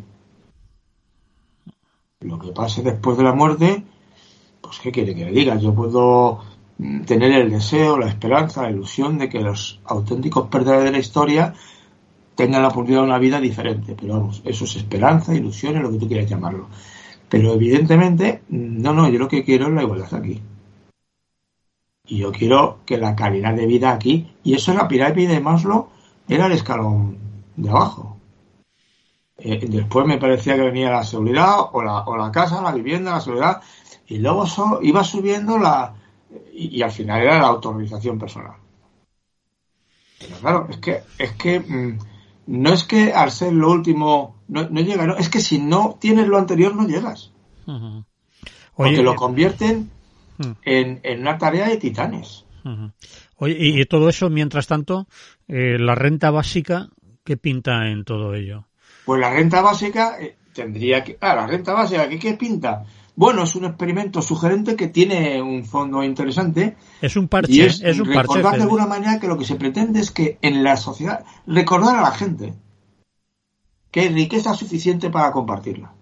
Lo que pase después de la muerte, pues ¿qué quiere que le diga? Yo puedo tener el deseo, la esperanza, la ilusión de que los auténticos perdedores de la historia tengan la oportunidad de una vida diferente, pero vamos, eso es esperanza, ilusión, es lo que tú quieras llamarlo. Pero evidentemente, yo lo que quiero es la igualdad aquí. Y yo quiero que la calidad de vida aquí, y eso en la pirámide de Maslow era el escalón de abajo. Después me parecía que venía la seguridad, o la casa, la vivienda, la seguridad, y luego iba subiendo y al final era la autorización personal. Pero claro, es que no es que al ser lo último no llega, no, es que si no tienes lo anterior no llegas. Uh-huh. Porque lo convierten en una tarea de titanes. Uh-huh. Oye, y todo eso, mientras tanto, la renta básica, ¿qué pinta en todo ello? Pues la renta básica tendría que... la renta básica, ¿qué pinta? bueno, es un experimento sugerente que tiene un fondo interesante. Es un parche, y es un recordar parche. De alguna manera que lo que se pretende es que en la sociedad, recordar a la gente que hay riqueza suficiente para compartirla.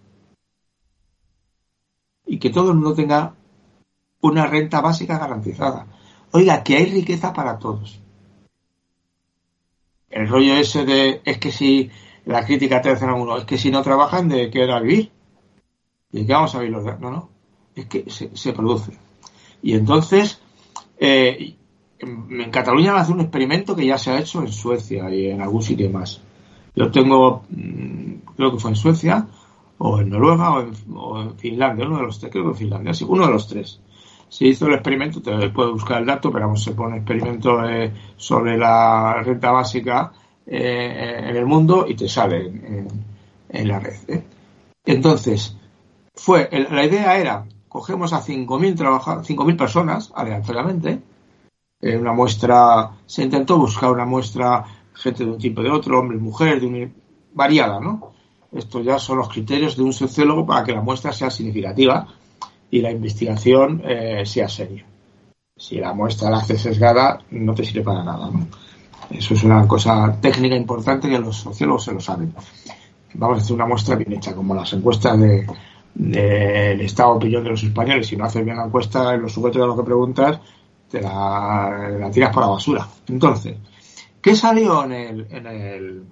Y que todo el mundo tenga una renta básica garantizada. Oiga, que hay riqueza para todos. El rollo ese de, es que si la crítica te hacen a uno, es que si no trabajan, ¿de qué van a vivir? ¿De qué vamos a vivir los demás? No, es que se produce. Y entonces, en Cataluña hace un experimento que ya se ha hecho en Suecia y en algún sitio más. Yo tengo, creo que fue en Suecia, o en Noruega, o en Finlandia, uno de los tres, creo que en Finlandia, sí, uno de los tres. Se hizo el experimento, te puedes buscar el dato, pero vamos, se pone experimento sobre la renta básica en el mundo y te sale en la red. Entonces, la idea era, cogemos a 5.000 personas aleatoriamente, una muestra, se intentó buscar una muestra, gente de un tipo de otro, hombres, mujeres, variada, ¿no? Estos ya son los criterios de un sociólogo para que la muestra sea significativa y la investigación sea seria. Si la muestra la hace sesgada, no te sirve para nada, ¿no? Eso es una cosa técnica importante que los sociólogos se lo saben. Vamos a hacer una muestra bien hecha, como las encuestas del estado de opinión de los españoles. Si no haces bien la encuesta, en los sujetos de lo que preguntas, te la tiras por la basura. Entonces, ¿qué salió en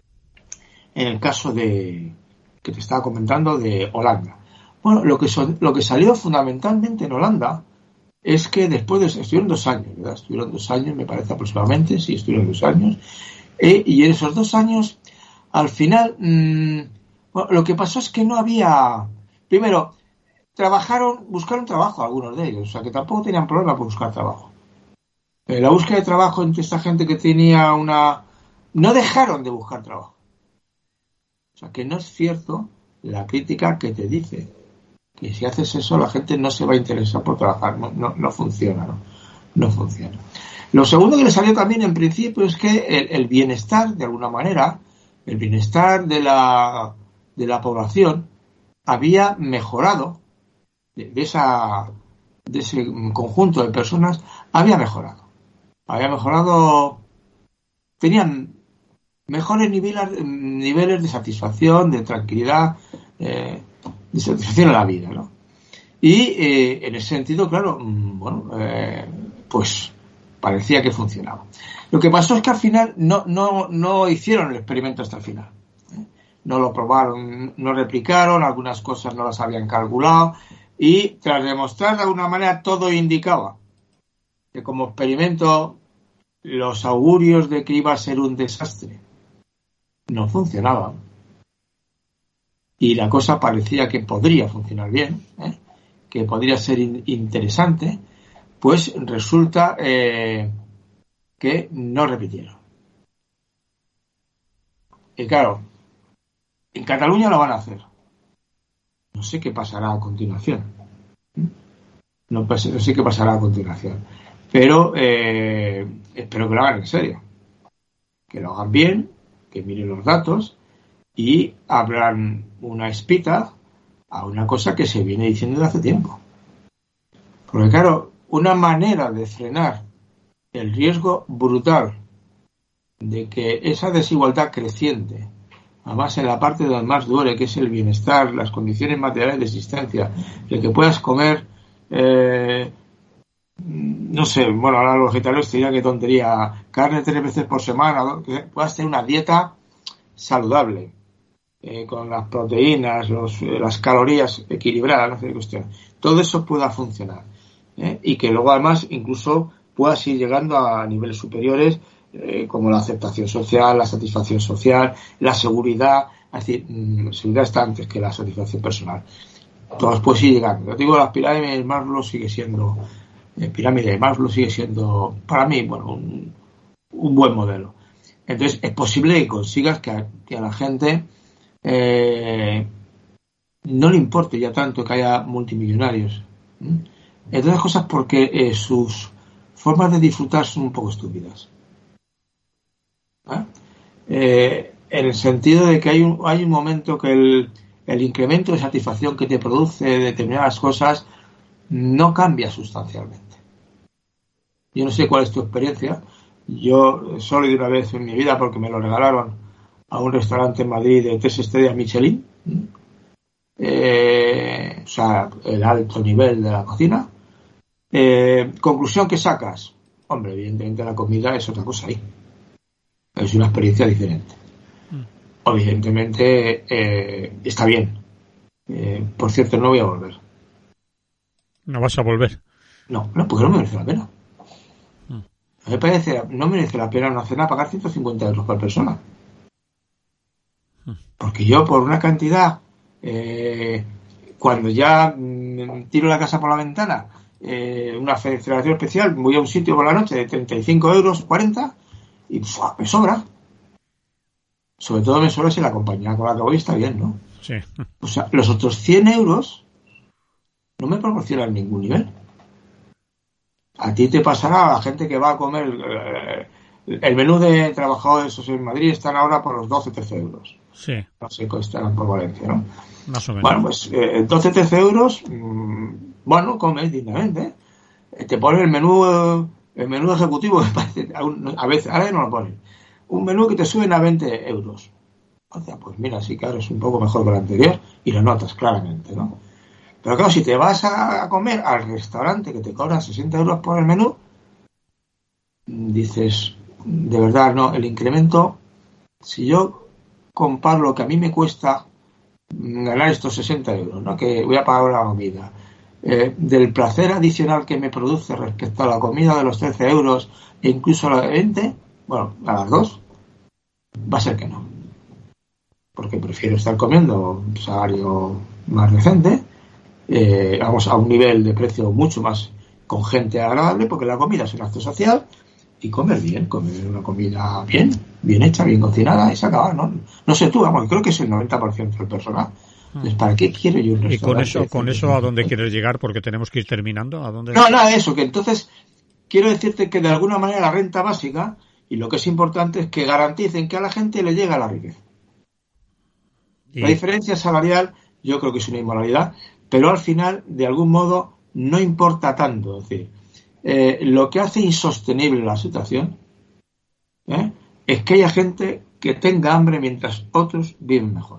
el caso que te estaba comentando de Holanda? Bueno, lo que salió fundamentalmente en Holanda es que estuvieron 2 años, ¿verdad? Estuvieron 2 años, me parece aproximadamente, sí, estuvieron 2 años. Y en esos 2 años, al final, bueno, lo que pasó es que no había... Primero, buscaron trabajo algunos de ellos, o sea que tampoco tenían problema por buscar trabajo. La búsqueda de trabajo entre esta gente que tenía no dejaron de buscar trabajo. O sea que no es cierto la crítica que te dice que si haces eso la gente no se va a interesar por trabajar. No funciona, no funciona. Lo segundo que le salió también en principio es que el bienestar, de alguna manera, el bienestar de la población había mejorado, de ese conjunto de personas, había mejorado, tenían mejores niveles de satisfacción, de tranquilidad, de satisfacción en la vida, ¿no? Y en ese sentido, claro, pues parecía que funcionaba. Lo que pasó es que al final no hicieron el experimento hasta el final. No lo probaron, no replicaron, algunas cosas no las habían calculado y tras demostrar de alguna manera todo indicaba que como experimento los augurios de que iba a ser un desastre no funcionaban y la cosa parecía que podría funcionar bien, que podría ser interesante, pues resulta que no repitieron. Y claro, en Cataluña lo van a hacer. No sé qué pasará a continuación. No sé qué pasará a continuación. Pero espero que lo hagan en serio. Que lo hagan bien, que miren los datos y abran una espita a una cosa que se viene diciendo desde hace tiempo. Porque claro, una manera de frenar el riesgo brutal de que esa desigualdad creciente, además en la parte donde más duele, que es el bienestar, las condiciones materiales de existencia, el que puedas comer, no sé, bueno, ahora los vegetarianos te dirán que tontería, carne 3 veces por semana, que puedas tener una dieta saludable, con las proteínas, las calorías equilibradas, no sé qué cuestión. Todo eso pueda funcionar. Y que luego además incluso puedas ir llegando a niveles superiores, como la aceptación social, la satisfacción social, la seguridad, es decir, seguridad está antes que la satisfacción personal. Todos puedes ir llegando. Yo digo, la pirámide de Maslow sigue siendo, para mí, bueno, un buen modelo. Entonces, es posible que consigas que a la gente no le importe ya tanto que haya multimillonarios. Entre otras cosas porque sus formas de disfrutar son un poco estúpidas. En el sentido de que hay un momento que el incremento de satisfacción que te produce determinadas cosas no cambia sustancialmente. Yo no sé cuál es tu experiencia. Yo solo he ido una vez en mi vida porque me lo regalaron a un restaurante en Madrid de 3 estrellas Michelin. O sea, el alto nivel de la cocina. Conclusión que sacas. Hombre, evidentemente la comida es otra cosa ahí. Es una experiencia diferente. Evidentemente está bien. Por cierto, no voy a volver. ¿No vas a volver? No, porque no merece la pena. Me parece, no merece la pena una cena pagar 150 euros por persona. Porque yo por una cantidad, cuando ya tiro la casa por la ventana, una celebración especial, voy a un sitio por la noche de 35 euros, 40, y me sobra. Sobre todo me sobra si la compañía con la que voy está bien, ¿no? Sí. O sea, los otros 100 euros no me proporcionan ningún nivel. A ti te pasará a la gente que va a comer. El menú de trabajadores en Madrid están ahora por los 12-13 euros. Sí. No sé qué estarán por Valencia, ¿no? Más o menos. Bueno, pues 12-13 euros, bueno, comes dignamente. Te ponen el menú ejecutivo, a veces, ahora no lo ponen. Un menú que te suben a 20 euros. O sea, pues mira, sí, claro, es un poco mejor que el anterior y lo notas claramente, ¿no? Pero claro, si te vas a comer al restaurante que te cobran 60 euros por el menú, dices, de verdad, no, el incremento, si yo comparo lo que a mí me cuesta ganar estos 60 euros, ¿no? Que voy a pagar la comida, del placer adicional que me produce respecto a la comida de los 13 euros e incluso a la de 20, bueno, a las dos, va a ser que no. Porque prefiero estar comiendo un salario más decente, vamos a un nivel de precio mucho más con gente agradable, porque la comida es un acto social y comer una comida bien hecha, bien cocinada, es acabar, ¿no? No sé tú, vamos, creo que es el 90% del personal. Entonces, ¿para qué quiero yo un restaurante? ¿Y con eso a dónde quieres llegar? Porque tenemos que ir terminando. ¿A dónde? No, nada de eso, que entonces quiero decirte que de alguna manera la renta básica, y lo que es importante es que garanticen que a la gente le llega la riqueza. La diferencia salarial yo creo que es una inmoralidad, pero al final, de algún modo, no importa tanto. Es decir, lo que hace insostenible la situación es que haya gente que tenga hambre mientras otros viven mejor,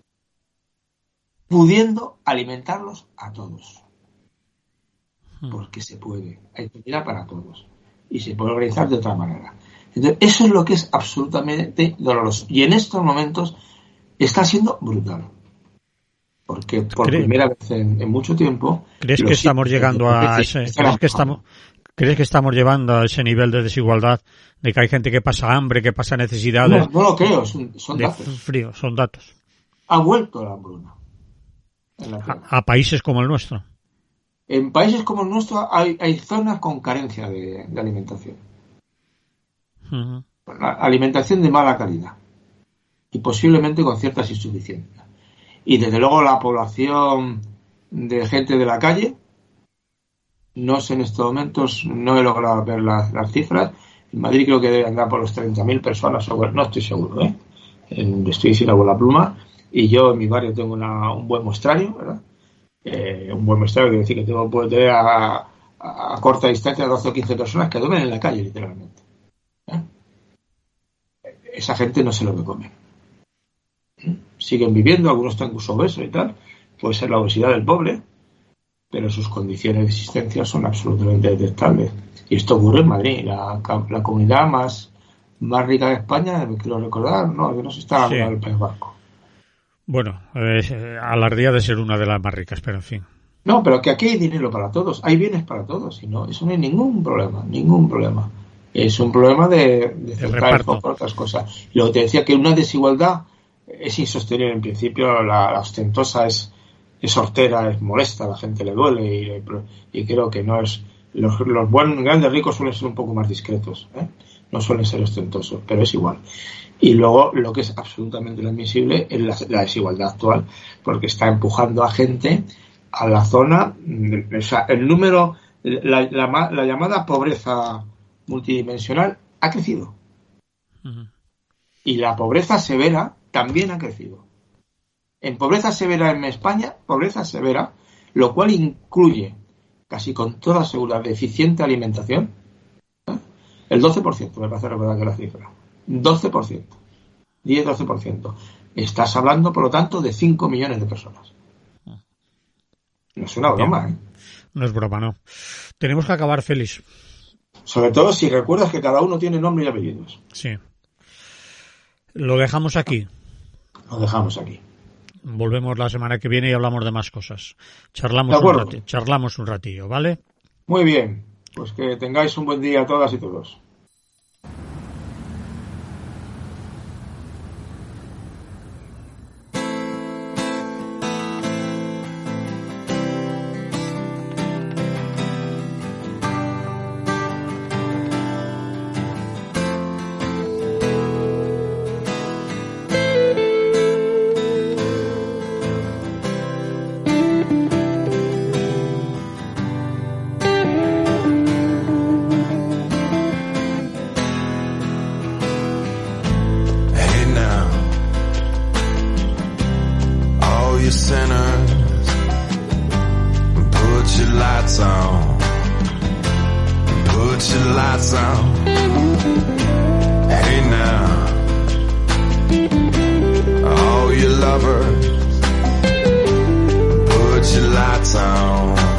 pudiendo alimentarlos a todos. Porque se puede. Hay comida para todos. Y se puede organizar de otra manera. Entonces, eso es lo que es absolutamente doloroso. Y en estos momentos está siendo brutal. Porque por primera vez en mucho tiempo... ¿Crees que estamos llegando a ese... ¿Crees que estamos llevando a ese nivel de desigualdad, de que hay gente que pasa hambre, que pasa necesidades? No lo creo, son datos. Frío, son datos. Ha vuelto la hambruna. A países como el nuestro. En países como el nuestro hay zonas con carencia de alimentación. Uh-huh. Alimentación de mala calidad. Y posiblemente con ciertas insuficiencias. Y desde luego la población de gente de la calle, no sé en estos momentos, no he logrado ver las cifras. En Madrid creo que debe andar por los 30.000 personas, no estoy seguro, estoy sin la bola pluma, y yo en mi barrio tengo un buen muestrario, ¿verdad? Un buen muestrario quiere decir que puedo tener a corta distancia 12 o 15 personas que duermen en la calle, literalmente. Esa gente no se lo que come. Siguen viviendo, algunos están incluso obesos y tal, puede ser la obesidad del pobre, pero sus condiciones de existencia son absolutamente detestables. Y esto ocurre en Madrid, la comunidad más rica de España, quiero recordar, no se está hablando del País Vasco. Bueno, alardía de ser una de las más ricas, pero en fin. No, pero que aquí hay dinero para todos, hay bienes para todos, y no, eso no hay ningún problema. Es un problema de centrar el foco en otras cosas. Y lo que te decía, que una desigualdad es insostenible en principio, la ostentosa es hortera, es molesta, a la gente le duele y creo que no es... Los grandes ricos suelen ser un poco más discretos, no suelen ser ostentosos, pero es igual. Y luego lo que es absolutamente inadmisible es la desigualdad actual, porque está empujando a gente a la zona, o sea, el número, la llamada pobreza multidimensional ha crecido. Uh-huh. Y la pobreza severa también ha crecido. en pobreza severa en España, pobreza severa, lo cual incluye casi con toda seguridad deficiente alimentación, el 12%, me parece recordar que la cifra. 12%. 10-12%. Estás hablando, por lo tanto, de 5 millones de personas. No es una broma, ¿eh? No es broma, no. Tenemos que acabar, Félix. Sobre todo si recuerdas que cada uno tiene nombre y apellidos. Sí. Lo dejamos aquí. Lo dejamos aquí. Volvemos la semana que viene y hablamos de más cosas. Charlamos un ratillo, ¿vale? Muy bien. Pues que tengáis un buen día a todas y todos. Put your lights on.